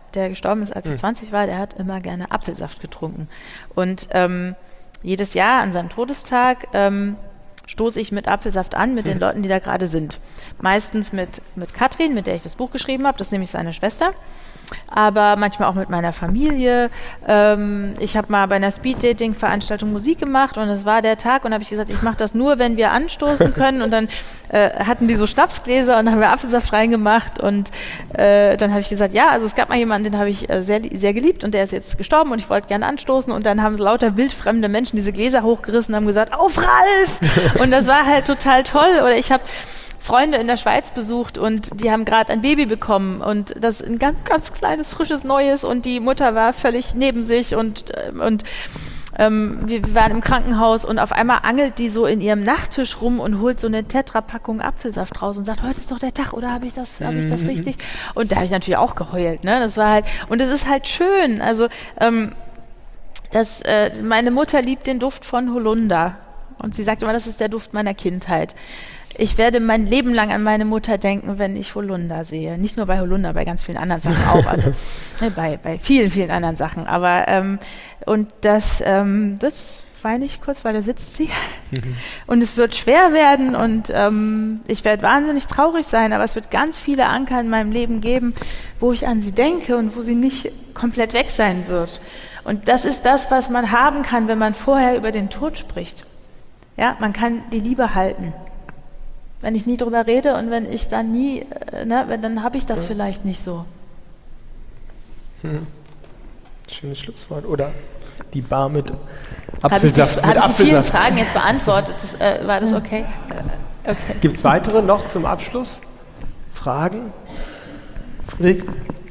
der gestorben ist, als ich zwanzig war, der hat immer gerne Apfelsaft getrunken. Und ähm, jedes Jahr an seinem Todestag ähm, stoße ich mit Apfelsaft an, mit den Leuten, die da gerade sind. Meistens mit, mit Katrin, mit der ich das Buch geschrieben habe, das ist nämlich seine Schwester, aber manchmal auch mit meiner Familie. Ähm, ich habe mal bei einer Speed-Dating-Veranstaltung Musik gemacht und das war der Tag und habe ich gesagt, ich mache das nur, wenn wir anstoßen können und dann äh, hatten die so Schnapsgläser und dann haben wir Apfelsaft reingemacht und äh, dann habe ich gesagt, ja, also es gab mal jemanden, den habe ich äh, sehr, sehr geliebt und der ist jetzt gestorben und ich wollte gerne anstoßen und dann haben lauter wildfremde Menschen diese Gläser hochgerissen und haben gesagt, auf Ralf! Und das war halt total toll. Oder ich habe Freunde in der Schweiz besucht und die haben gerade ein Baby bekommen und das ein ganz, ganz kleines, frisches, neues und die Mutter war völlig neben sich und, und ähm, wir waren im Krankenhaus und auf einmal angelt die so in ihrem Nachttisch rum und holt so eine Tetra-Packung Apfelsaft raus und sagt, heute ist doch der Tag, oder habe ich das, habe ich das richtig? Und da habe ich natürlich auch geheult, ne? Das war halt, und es ist halt schön, also ähm, das, äh, meine Mutter liebt den Duft von Holunder und sie sagt immer, das ist der Duft meiner Kindheit. Ich werde mein Leben lang an meine Mutter denken, wenn ich Holunder sehe. Nicht nur bei Holunder, bei ganz vielen anderen Sachen auch. Also ne, bei, bei vielen, vielen anderen Sachen. Aber ähm, und das, ähm, das weine ich kurz, weil da sitzt sie. Mhm. Und es wird schwer werden und ähm, ich werde wahnsinnig traurig sein, aber es wird ganz viele Anker in meinem Leben geben, wo ich an sie denke und wo sie nicht komplett weg sein wird. Und das ist das, was man haben kann, wenn man vorher über den Tod spricht. Ja, man kann die Liebe halten. Wenn ich nie drüber rede und wenn ich dann nie, äh, ne, dann habe ich das ja. vielleicht nicht so. Hm. Schönes Schlusswort. Oder die Bar mit Apfelsaft. Habe ich die, hab ich die vielen Fragen jetzt beantwortet? Das, äh, war das okay? okay. Gibt es weitere noch zum Abschluss? Fragen? Friederike?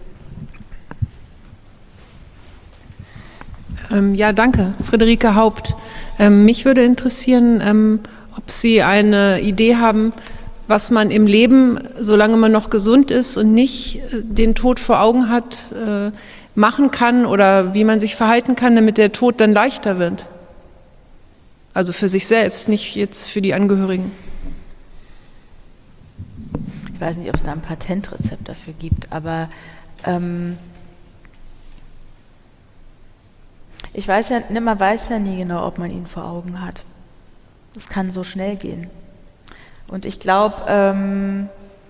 Ähm, ja, danke. Friederike Haupt. Ähm, mich würde interessieren, ähm, ob Sie eine Idee haben, was man im Leben, solange man noch gesund ist und nicht äh, den Tod vor Augen hat, äh, machen kann oder wie man sich verhalten kann, damit der Tod dann leichter wird. Also für sich selbst, nicht jetzt für die Angehörigen. Ich weiß nicht, ob es da ein Patentrezept dafür gibt, aber ähm, ich weiß ja, man weiß ja nie genau, ob man ihn vor Augen hat. Es kann so schnell gehen. Und ich glaube, ähm,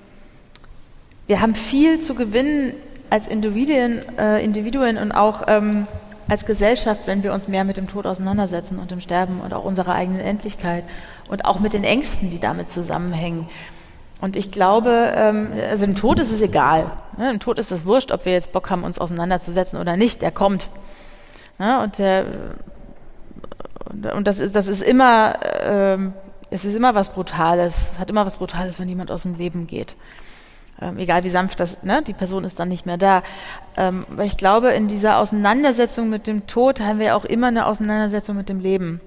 wir haben viel zu gewinnen als Individuen, äh, Individuen und auch ähm, als Gesellschaft, wenn wir uns mehr mit dem Tod auseinandersetzen und dem Sterben und auch unserer eigenen Endlichkeit und auch mit den Ängsten, die damit zusammenhängen. Und ich glaube, ähm, also dem Tod ist es egal. Ne? Dem Tod ist es wurscht, ob wir jetzt Bock haben, uns auseinanderzusetzen oder nicht. Der kommt. Ja, und der Und das ist, das ist immer, ähm, es ist immer was Brutales. Es hat immer was Brutales, wenn jemand aus dem Leben geht. Ähm, egal wie sanft das, ne, die Person ist dann nicht mehr da. Ähm, aber ich glaube, in dieser Auseinandersetzung mit dem Tod haben wir auch immer eine Auseinandersetzung mit dem Leben.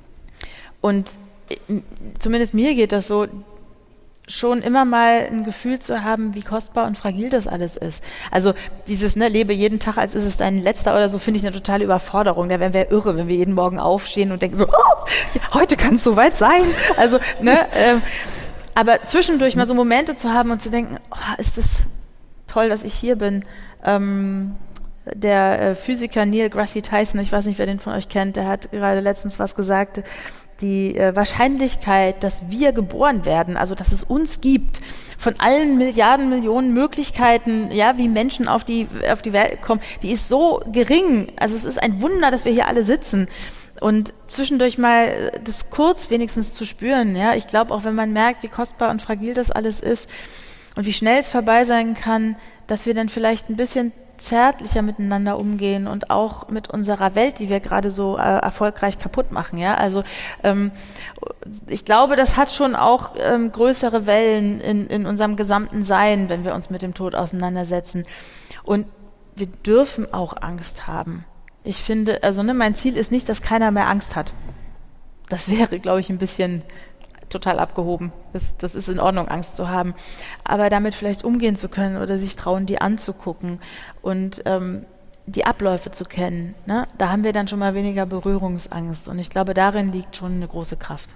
Und äh, zumindest mir geht das so, schon immer mal ein Gefühl zu haben, wie kostbar und fragil das alles ist. Also dieses, ne, lebe jeden Tag, als ist es dein letzter oder so, finde ich eine totale Überforderung. Da wären wir irre, wenn wir jeden Morgen aufstehen und denken so, oh, ja, heute kann es soweit sein. Also, ne, ähm, aber zwischendurch mal so Momente zu haben und zu denken, oh, ist das toll, dass ich hier bin. Ähm, der äh, Physiker Neil deGrasse Tyson, ich weiß nicht, wer den von euch kennt, der hat gerade letztens was gesagt, die äh, Wahrscheinlichkeit, dass wir geboren werden, also dass es uns gibt, von allen Milliarden, Millionen Möglichkeiten, ja, wie Menschen auf die, auf die Welt kommen, die ist so gering. Also es ist ein Wunder, dass wir hier alle sitzen. Und zwischendurch mal das kurz wenigstens zu spüren, ja, ich glaube auch, wenn man merkt, wie kostbar und fragil das alles ist und wie schnell es vorbei sein kann, dass wir dann vielleicht ein bisschen zärtlicher miteinander umgehen und auch mit unserer Welt, die wir gerade so äh, erfolgreich kaputt machen. Ja? Also ähm, ich glaube, das hat schon auch ähm, größere Wellen in, in unserem gesamten Sein, wenn wir uns mit dem Tod auseinandersetzen. Und wir dürfen auch Angst haben. Ich finde, also ne, mein Ziel ist nicht, dass keiner mehr Angst hat. Das wäre, glaube ich, ein bisschen total abgehoben. Das, das ist in Ordnung, Angst zu haben. Aber damit vielleicht umgehen zu können oder sich trauen, die anzugucken und ähm, die Abläufe zu kennen, ne? Da haben wir dann schon mal weniger Berührungsangst. Und ich glaube, darin liegt schon eine große Kraft.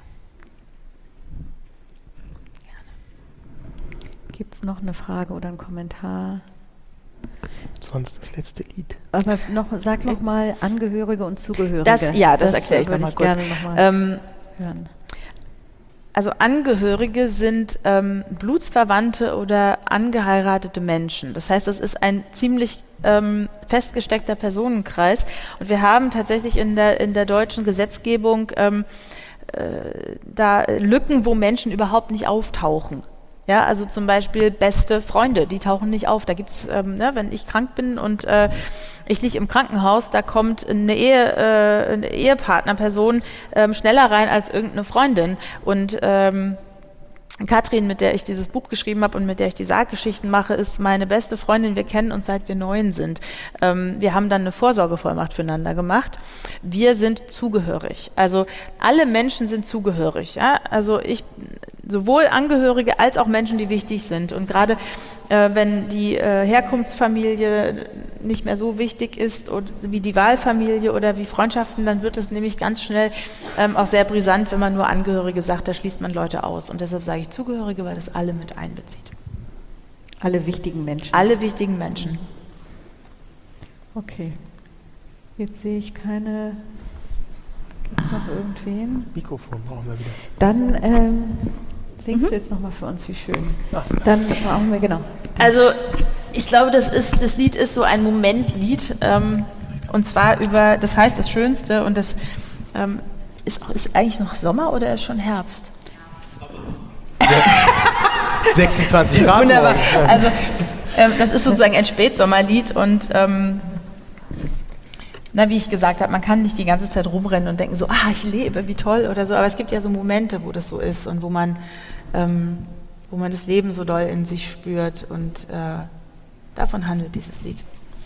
Gibt es noch eine Frage oder einen Kommentar? sonst das letzte Lied. Aber noch, sag noch mal Angehörige und Zugehörige. Das, ja, das, das erkläre ich würde noch mal kurz. Gerne noch mal ähm, hören. Also Angehörige sind ähm, Blutsverwandte oder angeheiratete Menschen. Das heißt, das ist ein ziemlich ähm, festgesteckter Personenkreis. Und wir haben tatsächlich in der, in der deutschen Gesetzgebung ähm, äh, da Lücken, wo Menschen überhaupt nicht auftauchen. Ja, also zum Beispiel beste Freunde, die tauchen nicht auf. Da gibt es, ähm, ne, wenn ich krank bin und äh, ich liege im Krankenhaus, da kommt eine, Ehe, äh, eine Ehepartnerperson ähm, schneller rein als irgendeine Freundin. Und ähm, Katrin, mit der ich dieses Buch geschrieben habe und mit der ich die Sarggeschichten mache, ist meine beste Freundin. Wir kennen uns, seit wir neun sind. Ähm, wir haben dann eine Vorsorgevollmacht füreinander gemacht. Wir sind zugehörig. Also alle Menschen sind zugehörig. Ja? Also ich, sowohl Angehörige als auch Menschen, die wichtig sind. Und gerade äh, wenn die äh, Herkunftsfamilie nicht mehr so wichtig ist oder, wie die Wahlfamilie oder wie Freundschaften, dann wird es nämlich ganz schnell ähm, auch sehr brisant, wenn man nur Angehörige sagt, da schließt man Leute aus. Und deshalb sage ich Zugehörige, weil das alle mit einbezieht. Alle wichtigen Menschen. Alle wichtigen Menschen. Okay. Jetzt sehe ich keine. Gibt es noch irgendwen? Mikrofon brauchen wir wieder. Dann ähm, singst Mhm. du jetzt nochmal für uns, wie schön. Dann brauchen wir, genau. Also ich glaube, das, ist, das Lied ist so ein Momentlied. Ähm, und zwar über, das heißt das Schönste. Und das ähm, ist, ist eigentlich noch Sommer oder ist schon Herbst? sechsundzwanzig Grad. Wunderbar. morgen. Also ähm, das ist sozusagen ein Spätsommerlied und ähm, na, wie ich gesagt habe, man kann nicht die ganze Zeit rumrennen und denken so, ah, ich lebe, wie toll oder so, aber es gibt ja so Momente, wo das so ist und wo man, ähm, wo man das Leben so doll in sich spürt und äh, davon handelt dieses Lied.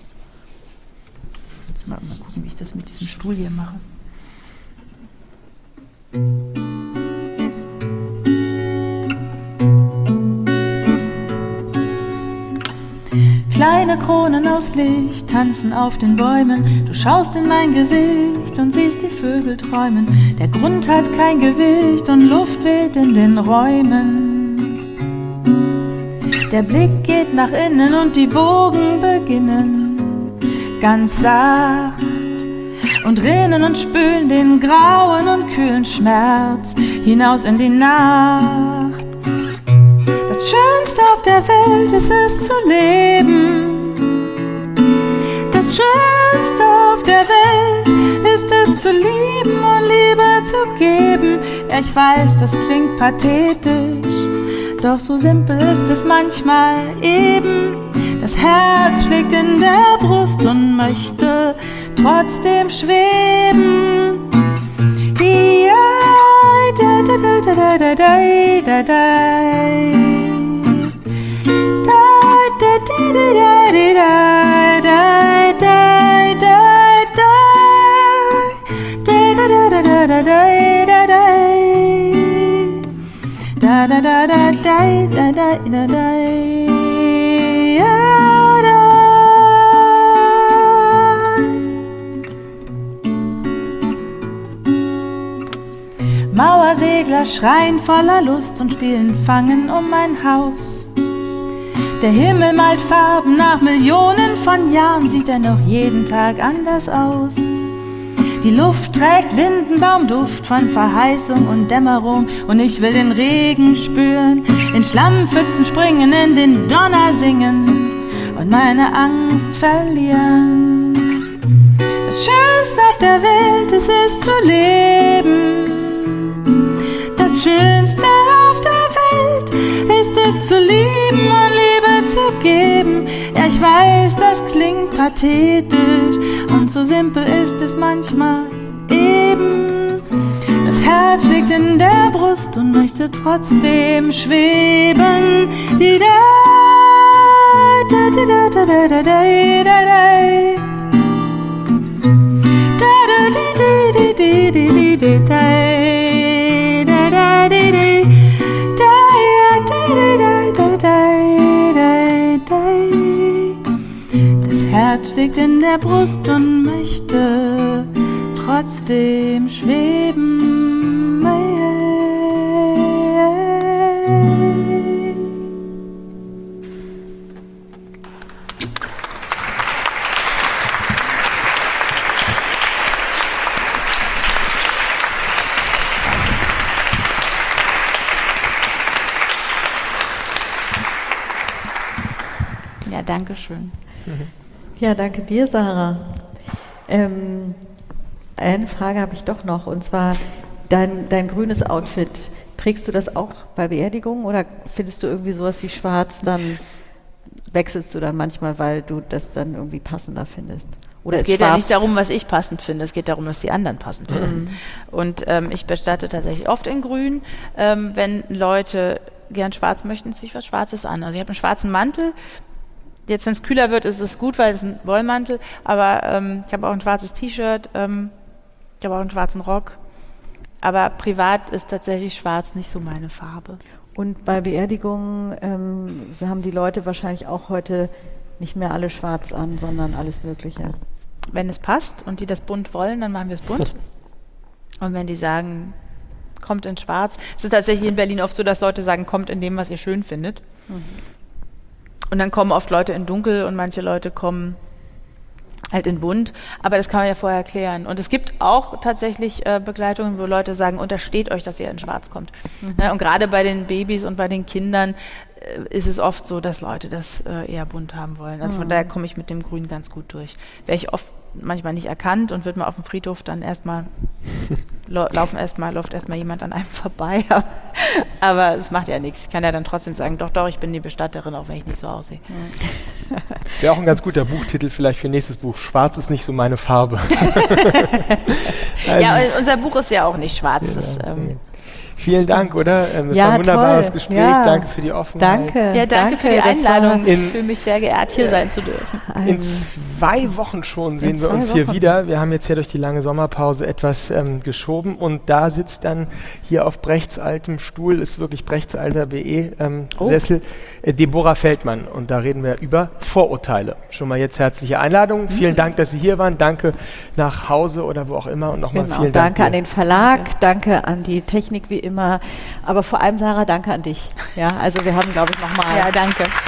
Jetzt mal, mal gucken, wie ich das mit diesem Stuhl hier mache. Kleine Kronen aus Licht tanzen auf den Bäumen. Du schaust in mein Gesicht und siehst die Vögel träumen. Der Grund hat kein Gewicht und Luft weht in den Räumen. Der Blick geht nach innen und die Wogen beginnen ganz sacht und rinnen und spülen den grauen und kühlen Schmerz hinaus in die Nacht. Das Schönste auf der Welt ist es zu leben. Das Schönste auf der Welt ist es zu lieben und Liebe zu geben. Ja, ich weiß, das klingt pathetisch, doch so simpel ist es manchmal eben. Das Herz schlägt in der Brust und möchte trotzdem schweben. Ja, da da da da da da da da. Mauersegler schreien voller Lust und spielen Fangen um mein Haus. Der Himmel malt Farben, nach Millionen von Jahren sieht er noch jeden Tag anders aus. Die Luft trägt Lindenbaumduft von Verheißung und Dämmerung und ich will den Regen spüren, in Schlammpfützen springen, in den Donner singen und meine Angst verlieren. Das Schönste auf der Welt ist es zu leben. Das Schönste auf der Welt ist es zu lieben und Liebe zu geben. Ja, ich weiß, das klingt pathetisch und so simpel ist es manchmal eben. Das Herz schlägt in der Brust und möchte trotzdem schweben. Die da da da da da da da da da da da da. Das Herz schlägt in der Brust und möchte trotzdem schweben. Dankeschön. Ja, danke dir, Sarah. Ähm, eine Frage habe ich doch noch, und zwar dein, dein grünes Outfit. Trägst du das auch bei Beerdigungen oder findest du irgendwie sowas wie schwarz, dann wechselst du dann manchmal, weil du das dann irgendwie passender findest? Oder es ist geht schwarz ja nicht darum, was ich passend finde, es geht darum, was die anderen passend finden. Mhm. Und ähm, ich bestatte tatsächlich oft in Grün. Ähm, wenn Leute gern schwarz möchten, ziehe ich was Schwarzes an. Also ich habe einen schwarzen Mantel. Jetzt, wenn es kühler wird, ist es gut, weil es ein Wollmantel. Aber ähm, ich habe auch ein schwarzes T-Shirt, ähm, ich habe auch einen schwarzen Rock. Aber privat ist tatsächlich schwarz nicht so meine Farbe. Und bei Beerdigungen ähm, so haben die Leute wahrscheinlich auch heute nicht mehr alle schwarz an, sondern alles Mögliche. Wenn es passt und die das bunt wollen, dann machen wir es bunt. Und wenn die sagen, kommt in schwarz, es ist tatsächlich in Berlin oft so, dass Leute sagen, kommt in dem, was ihr schön findet. Mhm. Und dann kommen oft Leute in dunkel und manche Leute kommen halt in bunt, aber das kann man ja vorher erklären. Und es gibt auch tatsächlich äh, Begleitungen, wo Leute sagen, untersteht euch, dass ihr in schwarz kommt. Mhm. Ja, und gerade bei den Babys und bei den Kindern äh, ist es oft so, dass Leute das äh, eher bunt haben wollen. Also mhm. von daher komme ich mit dem Grün ganz gut durch. Wäre ich oft manchmal nicht erkannt und wird mal auf dem Friedhof dann erstmal lau- laufen erstmal, läuft erstmal jemand an einem vorbei. Aber es macht ja nichts. Ich kann ja dann trotzdem sagen, doch, doch, ich bin die Bestatterin, auch wenn ich nicht so aussehe. Mhm. Wäre auch ein ganz guter Buchtitel vielleicht für nächstes Buch. Schwarz ist nicht so meine Farbe. Ja, unser Buch ist ja auch nicht schwarz. Ja, das, ähm, vielen Dank, oder? Ähm, das ja, war ein wunderbares toll. Gespräch. Ja. Danke für die Offenheit. Danke. Ja, danke, danke für die Einladung. Ich fühle mich sehr geehrt, hier äh, sein zu dürfen. In zwei Wochen schon sehen In wir uns zwei hier Wochen. wieder. Wir haben jetzt ja durch die lange Sommerpause etwas ähm, geschoben und da sitzt dann hier auf Brechts altem Stuhl, ist wirklich Brechts alter B E ähm, Oh. Sessel, äh, Deborah Feldmann, und da reden wir über Vorurteile. Schon mal jetzt herzliche Einladung. Mhm. Vielen Dank, dass Sie hier waren. Danke nach Hause oder wo auch immer und nochmal Genau. vielen Dank. Danke an dir. den Verlag, danke. danke an die Technik wie immer, aber vor allem Sarah, danke an dich. Ja, also wir haben, glaube ich, nochmal Ja, danke.